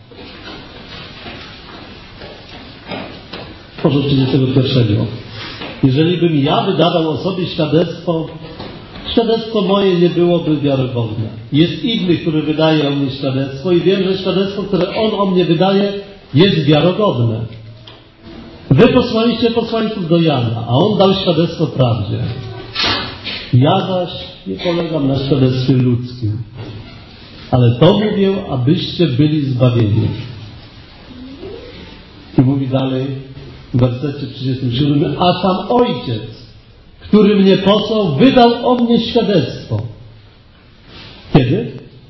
Speaker 1: Może 31. Jeżeli bym ja wydawał o sobie świadectwo moje nie byłoby wiarygodne. Jest inny, który wydaje o mnie świadectwo i wiem, że świadectwo, które on o mnie wydaje, jest wiarygodne. Wy posłaliście posłańców do Jana, a on dał świadectwo prawdzie. Ja zaś nie polegam na świadectwie ludzkim, ale to mówię, abyście byli zbawieni. I mówi dalej w wersecie 37, a sam Ojciec, który mnie posłał, wydał o mnie świadectwo. Kiedy?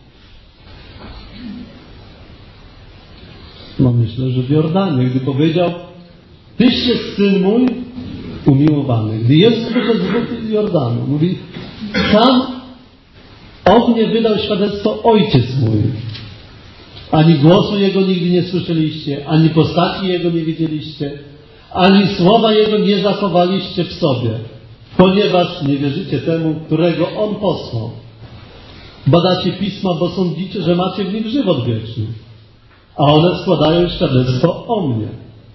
Speaker 1: No myślę, że w Jordanie, gdy powiedział: Tyś jest Syn mój umiłowany. Gdy Jezus wyszedł z Jordanu, mówi: sam o mnie wydał świadectwo Ojciec mój. Ani głosu Jego nigdy nie słyszeliście, ani postaci Jego nie widzieliście, ani słowa Jego nie zachowaliście w sobie, ponieważ nie wierzycie temu, którego On posłał. Badacie Pisma, bo sądzicie, że macie w nich żywot wieczny, a one składają świadectwo o mnie.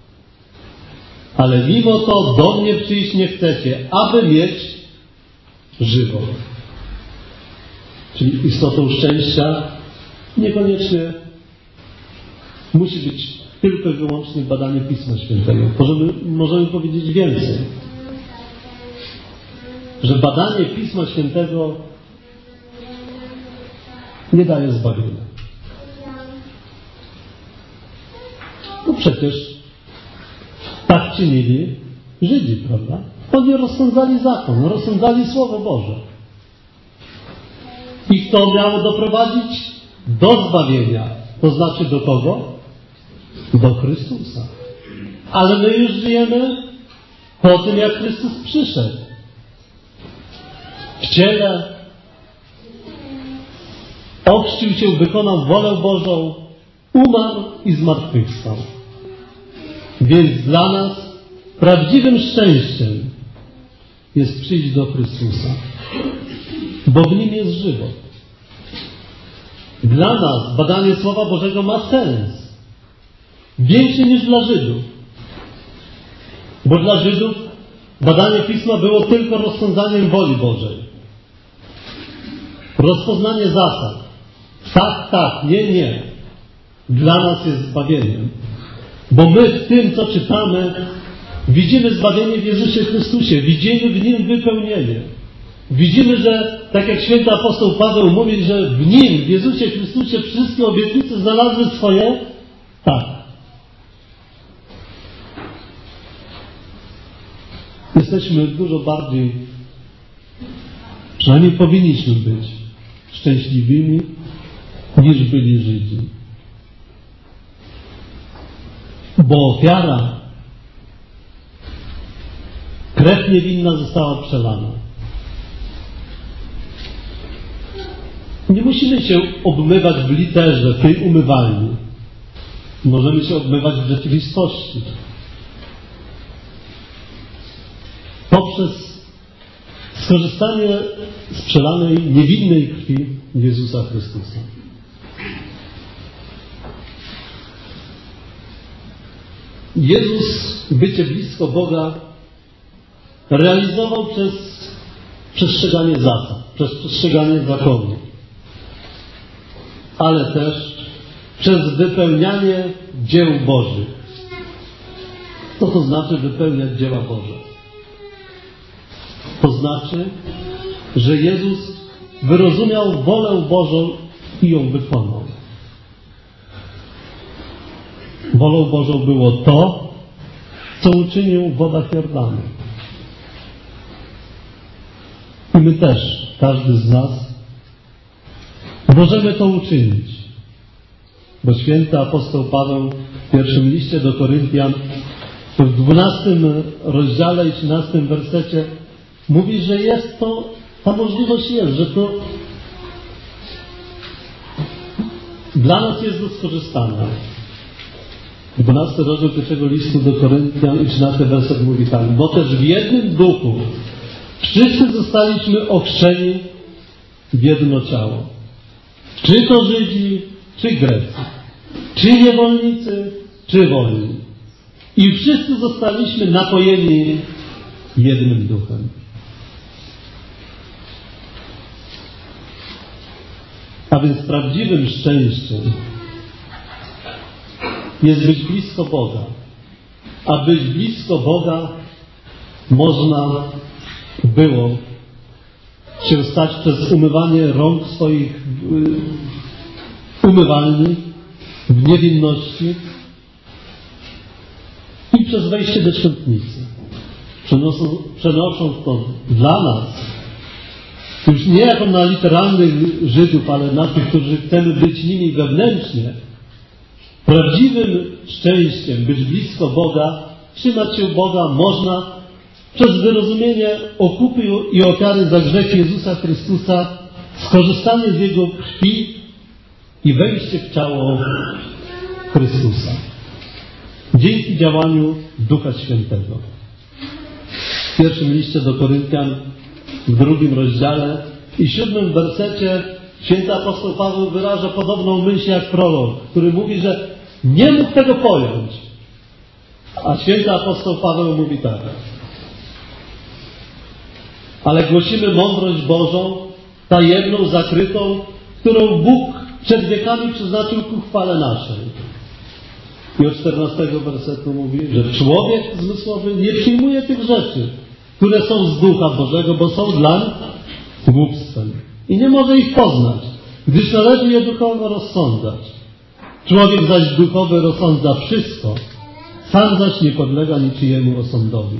Speaker 1: Ale mimo to do mnie przyjść nie chcecie, aby mieć żywot. Czyli istotą szczęścia niekoniecznie musi być tylko i wyłącznie badanie Pisma Świętego. Możemy powiedzieć więcej. Że badanie Pisma Świętego nie daje zbawienia. przecież tak czynili Żydzi, prawda? Oni rozsądzali zakon, rozsądzali Słowo Boże. Ich to miało doprowadzić do zbawienia. To znaczy do kogo? Do Chrystusa. Ale my już żyjemy po tym, jak Chrystus przyszedł. W ciele ochrzcił się, wykonał wolę Bożą, umarł i zmartwychwstał. Więc dla nas prawdziwym szczęściem jest przyjść do Chrystusa, bo w Nim jest żywot. Dla nas badanie Słowa Bożego ma sens. Większy niż dla Żydów. Bo dla Żydów badanie Pisma było tylko rozsądzaniem woli Bożej. Rozpoznanie zasad. Tak, tak, nie, nie. Dla nas jest zbawieniem. Bo my w tym, co czytamy, widzimy zbawienie w Jezusie Chrystusie. Widzimy w Nim wypełnienie. Widzimy, że tak jak święty apostoł Paweł mówi, że w Nim, w Jezusie Chrystusie wszystkie obietnice znalazły swoje tak. Jesteśmy dużo bardziej, przynajmniej powinniśmy być szczęśliwymi, niż byli Żydzi. Bo ofiara, krew niewinna została przelana. Nie musimy się obmywać w literze, w tej umywalni. Możemy się obmywać w rzeczywistości. Poprzez skorzystanie z przelanej, niewinnej krwi Jezusa Chrystusa. Jezus, bycie blisko Boga, realizował przez przestrzeganie zasad, przez przestrzeganie zakonu, ale też przez wypełnianie dzieł Bożych. Co to znaczy wypełniać dzieła Boże? To znaczy, że Jezus wyrozumiał wolę Bożą i ją wykonał. Wolą Bożą było to, co uczynił w wodach Jordanu. I my też, każdy z nas, możemy to uczynić. Bo święty apostoł Paweł w pierwszym liście do Koryntian, w 12 rozdziale i 13 wersecie mówi, że jest to, ta możliwość jest, że to dla nas jest do skorzystania. 12 rozdział pierwszego listu do Koryntian i 13 werset mówi tak: bo też w jednym duchu wszyscy zostaliśmy ochrzczeni w jedno ciało. Czy to Żydzi, czy Grecy, czy niewolnicy, czy wolni. I wszyscy zostaliśmy napojeni jednym duchem. A więc prawdziwym szczęściem jest być blisko Boga. A być blisko Boga można było się stać przez umywanie rąk swoich umywalni w niewinności i przez wejście do świątnicy. Przenosząc to dla nas, już nie jako na literalnych Żydów, ale na tych, którzy chcemy być nimi wewnętrznie, prawdziwym szczęściem być blisko Boga, trzymać się Boga można przez wyrozumienie okupy i ofiary za grzech Jezusa Chrystusa, skorzystanie z Jego krwi i wejście w ciało Chrystusa. Dzięki działaniu Ducha Świętego. W pierwszym liście do Koryntian, w 2 rozdziale i 7 wersecie święty apostoł Paweł wyraża podobną myśl jak prorok, który mówi, że nie mógł tego pojąć. A święty apostoł Paweł mówi tak: ale głosimy mądrość Bożą, tajemną, zakrytą, którą Bóg przed wiekami przeznaczył ku chwale naszej. I od 14 wersetu mówi, że człowiek zmysłowy nie przyjmuje tych rzeczy, które są z Ducha Bożego, bo są dla głupstwem. I nie może ich poznać, gdyż należy je duchowo rozsądzać. Człowiek zaś duchowy rozsądza wszystko, sam zaś nie podlega niczyjemu osądowi.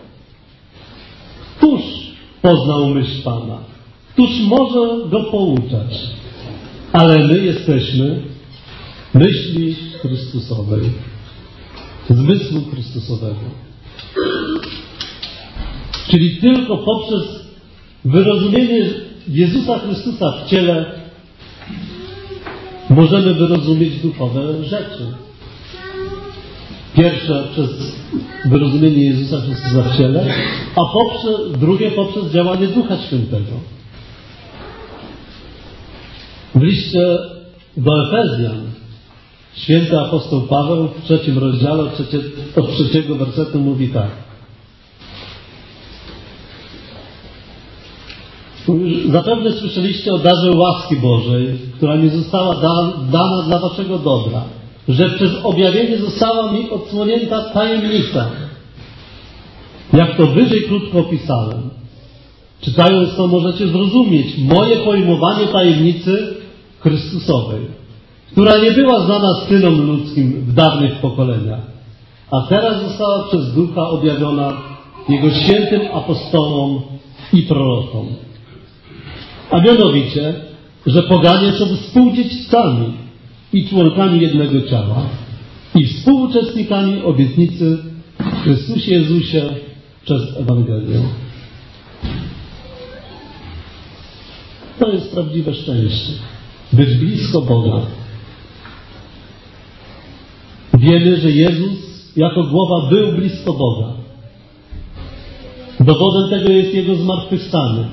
Speaker 1: Któż poznał myśl Pana? Któż może Go pouczać? Ale my jesteśmy myśli Chrystusowej, zmysłu Chrystusowego. Czyli tylko poprzez wyrozumienie Jezusa Chrystusa w ciele możemy wyrozumieć duchowe rzeczy. Pierwsze przez wyrozumienie Jezusa Chrystusa w ciele, a drugie poprzez działanie Ducha Świętego. W liście do Efezjan święty apostoł Paweł w 3 rozdziale od 3 wersetu mówi tak. Zapewne słyszeliście o darze łaski Bożej, która mi została dana dla waszego dobra, że przez objawienie została mi odsłonięta tajemnica. Jak to wyżej krótko opisałem. Czytając to możecie zrozumieć moje pojmowanie tajemnicy Chrystusowej, która nie była znana synom ludzkim w dawnych pokoleniach, a teraz została przez Ducha objawiona Jego świętym apostołom i prorokom. A mianowicie, że poganie są współdziedzicami i członkami jednego ciała i współuczestnikami obietnicy w Chrystusie Jezusie przez Ewangelię. To jest prawdziwe szczęście. Być blisko Boga. Wiemy, że Jezus jako głowa był blisko Boga. Dowodem tego jest Jego zmartwychwstanie.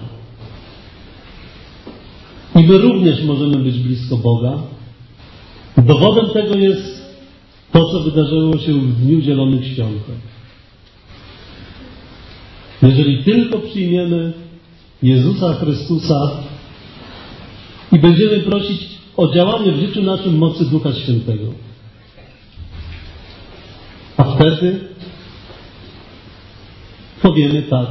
Speaker 1: I my również możemy być blisko Boga. Dowodem tego jest to, co wydarzyło się w Dniu Zielonych Świątek. Jeżeli tylko przyjmiemy Jezusa Chrystusa i będziemy prosić o działanie w życiu naszym mocy Ducha Świętego. A wtedy powiemy tak,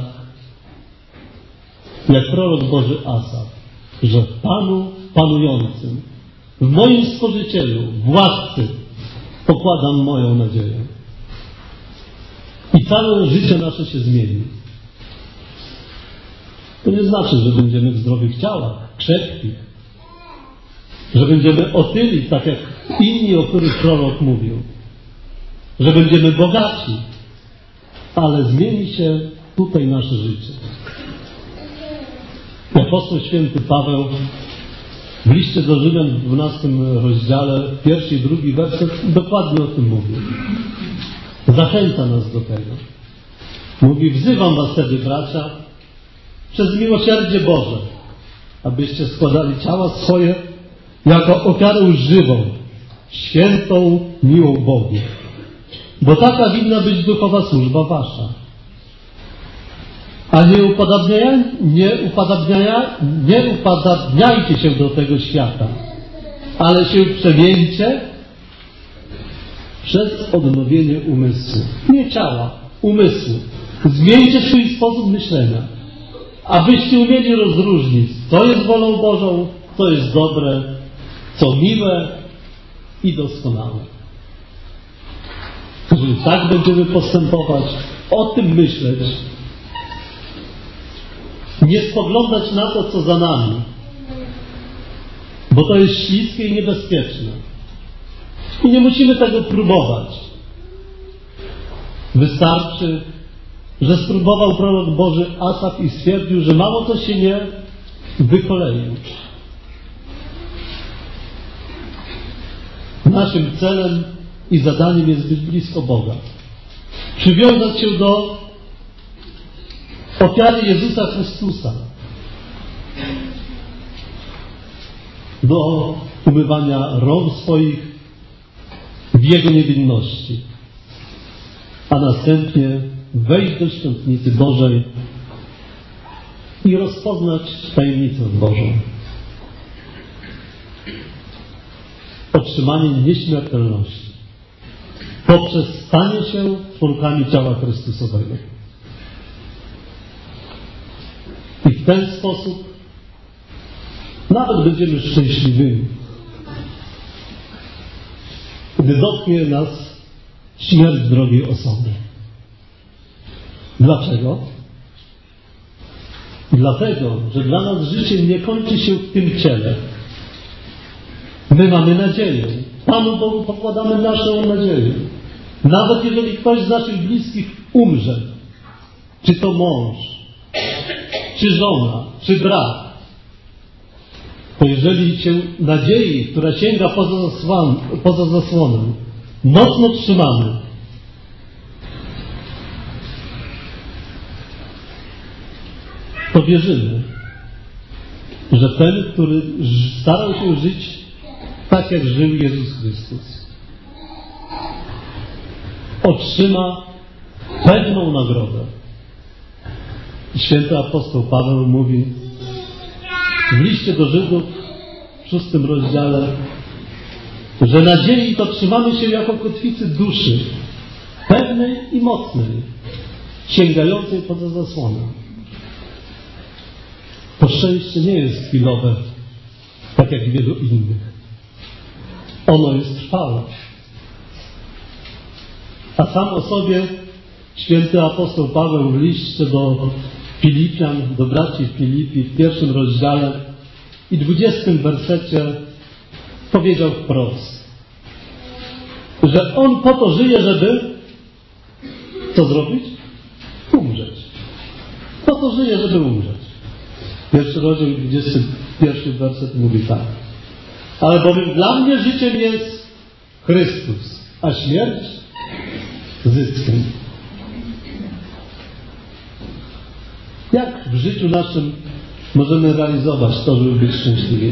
Speaker 1: jak prorok Boży Asaf, że w Panu Panującym, w moim Stworzycielu, Władcy pokładam moją nadzieję. I całe życie nasze się zmieni. To nie znaczy, że będziemy w zdrowych ciałach, krzepkich, że będziemy otyli, tak jak inni, o których prorok mówił, że będziemy bogaci, ale zmieni się tutaj nasze życie. Apostoł święty Paweł w liście do Rzymian w 12 rozdziale, 1 i 2 werset dokładnie o tym mówi. Zachęca nas do tego. Mówi, wzywam was wtedy, bracia, przez miłosierdzie Boże, abyście składali ciała swoje jako ofiarę żywą, świętą, miłą Bogu. Bo taka winna być duchowa służba wasza. A nie upodabniajcie się do tego świata, ale się przemieńcie przez odnowienie umysłu. Nie ciała, umysłu. Zmieńcie swój sposób myślenia, abyście umieli rozróżnić, co jest wolą Bożą, co jest dobre, co miłe i doskonałe. Jeżeli tak będziemy postępować, o tym myśleć, nie spoglądać na to, co za nami, bo to jest śliskie i niebezpieczne. I nie musimy tego próbować. Wystarczy, że spróbował prorok Boży Asaf i stwierdził, że mało co się nie wykoleił. Naszym celem i zadaniem jest być blisko Boga. Przywiązać się do ofiary Jezusa Chrystusa. Do umywania rąk swoich w Jego niewinności. A następnie wejść do świątnicy Bożej i rozpoznać tajemnicę Bożą. Otrzymanie nieśmiertelności poprzez stanie się członkami ciała Chrystusowego. I w ten sposób nawet będziemy szczęśliwymi, gdy dotknie nas śmierć drogiej osoby. Dlaczego? Dlatego, że dla nas życie nie kończy się w tym ciele. My mamy nadzieję. Panu Bogu pokładamy naszą nadzieję. Nawet jeżeli ktoś z naszych bliskich umrze, czy to mąż, czy żona, czy brat, to jeżeli się nadziei, która sięga poza zasłonem, mocno trzymamy, to wierzymy, że ten, który starał się żyć tak, jak żył Jezus Chrystus, otrzyma pewną nagrodę. Święty apostoł Paweł mówi w liście do Żydów w 6 rozdziale, że nadziei to trzymamy się jako kotwicy duszy, pewnej i mocnej, sięgającej poza zasłonę. To szczęście nie jest chwilowe, tak jak wielu innych. Ono jest trwałe. A sam o sobie święty apostoł Paweł w liście do Filipian, do braci Filipi w 1 rozdziale i 20 wersecie powiedział wprost, że on po to żyje, żeby co zrobić? Umrzeć. Po to żyje, żeby umrzeć. 1 rozdział 21 werset mówi tak. Ale bowiem dla mnie życiem jest Chrystus, a śmierć zyskiem. Jak w życiu naszym możemy realizować to, żeby być szczęśliwi?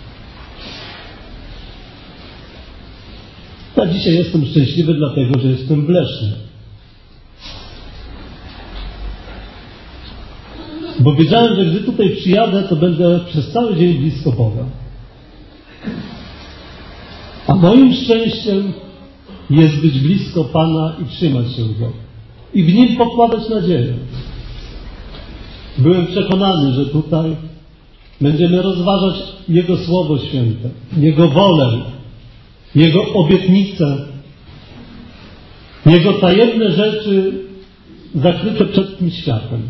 Speaker 1: Ja dzisiaj jestem szczęśliwy dlatego, że jestem w Lesznie. Bo wiedziałem, że gdy tutaj przyjadę, to będę przez cały dzień blisko Boga. A moim szczęściem jest być blisko Pana i trzymać się Go. I w Nim pokładać nadzieję. Byłem przekonany, że tutaj będziemy rozważać Jego Słowo Święte, Jego wolę, Jego obietnice, Jego tajemne rzeczy zakryte przed tym światem.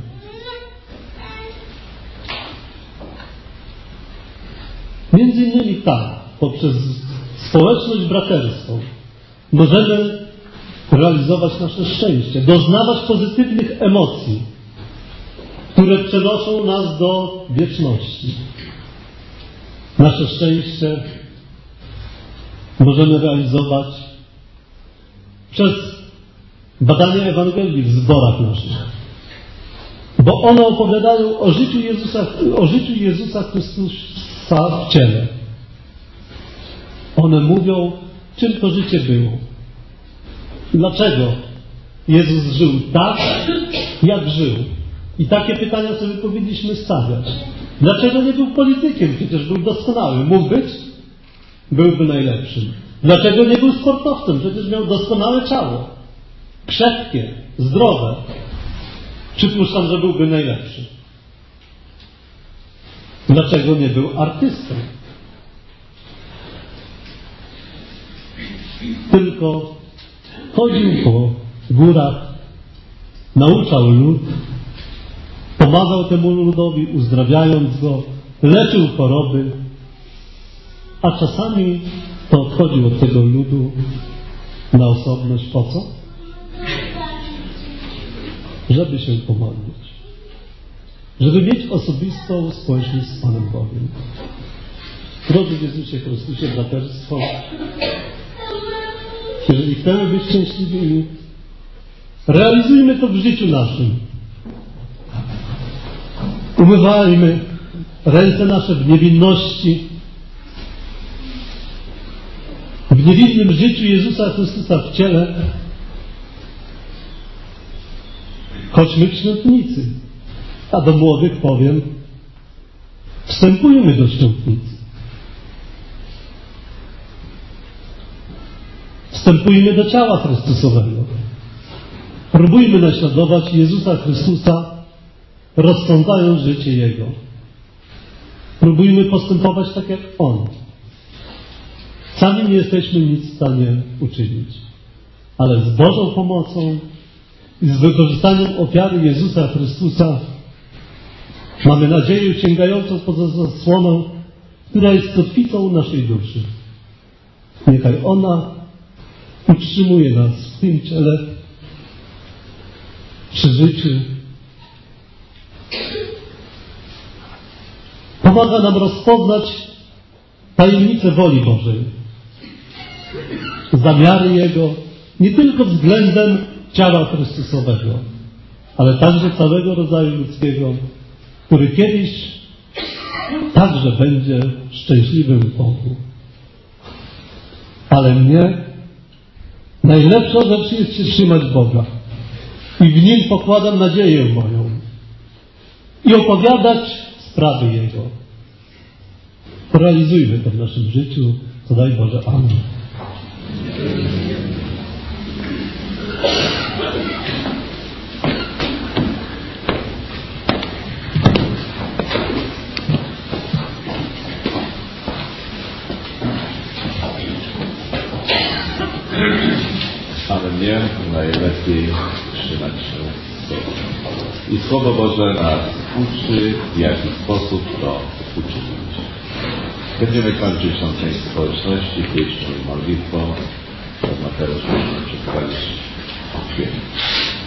Speaker 1: Między innymi tak, poprzez społeczność braterską możemy realizować nasze szczęście, doznawać pozytywnych emocji, które przenoszą nas do wieczności. Nasze szczęście możemy realizować przez badanie Ewangelii w zborach naszych, bo one opowiadają o życiu Jezusa Chrystusa w ciele. One mówią, czym to życie było. Dlaczego Jezus żył tak, jak żył? I takie pytania sobie powinniśmy stawiać. Dlaczego nie był politykiem? Przecież był doskonały. Mógł być? Byłby najlepszym. Dlaczego nie był sportowcem? Przecież miał doskonałe ciało. Krzepkie, zdrowe. Przypuszczam, że byłby najlepszy. Dlaczego nie był artystą? Tylko chodził po górach, nauczał lud, pomagał temu ludowi, uzdrawiając go, leczył choroby, a czasami to odchodził od tego ludu na osobność. Po co? Żeby się pomodlić. Żeby mieć osobistą społeczność z Panem Bogiem. Drodzy w Jezusie Chrystusie, braterstwo, jeżeli chcemy być szczęśliwymi, realizujmy to w życiu naszym. Umywajmy ręce nasze w niewinności, w niewinnym życiu Jezusa Chrystusa w ciele. Chodźmy w świątnicy. A do młodych powiem, wstępujmy do świątnicy. Wstępujmy do ciała Chrystusowego. Próbujmy naśladować Jezusa Chrystusa, rozsądzając życie Jego. Próbujmy postępować tak jak On. Sami nie jesteśmy nic w stanie uczynić. ale z Bożą pomocą i z wykorzystaniem ofiary Jezusa Chrystusa mamy nadzieję sięgającą poza zasłonę, która jest kotwicą naszej duszy. Niechaj ona utrzymuje nas w tym ciele, przy życiu. Pomaga nam rozpoznać tajemnicę woli Bożej, zamiary Jego, nie tylko względem ciała Chrystusowego, ale także całego rodzaju ludzkiego, który kiedyś także będzie szczęśliwym w Bogu. Ale mnie najlepsza rzecz jest się trzymać Boga i w Nim pokładam nadzieję moją i opowiadać sprawy Jego. Realizujmy to w naszym życiu, co daj Boże. Amen.
Speaker 2: Ale nie najlepiej trzymać się Słowa. I Słowo Boże nas uczy, w jaki sposób to uczynić. Będziemy kończyć tą część społeczności pieśnią i modlitwą. Mateusz będzie przedstawić święto.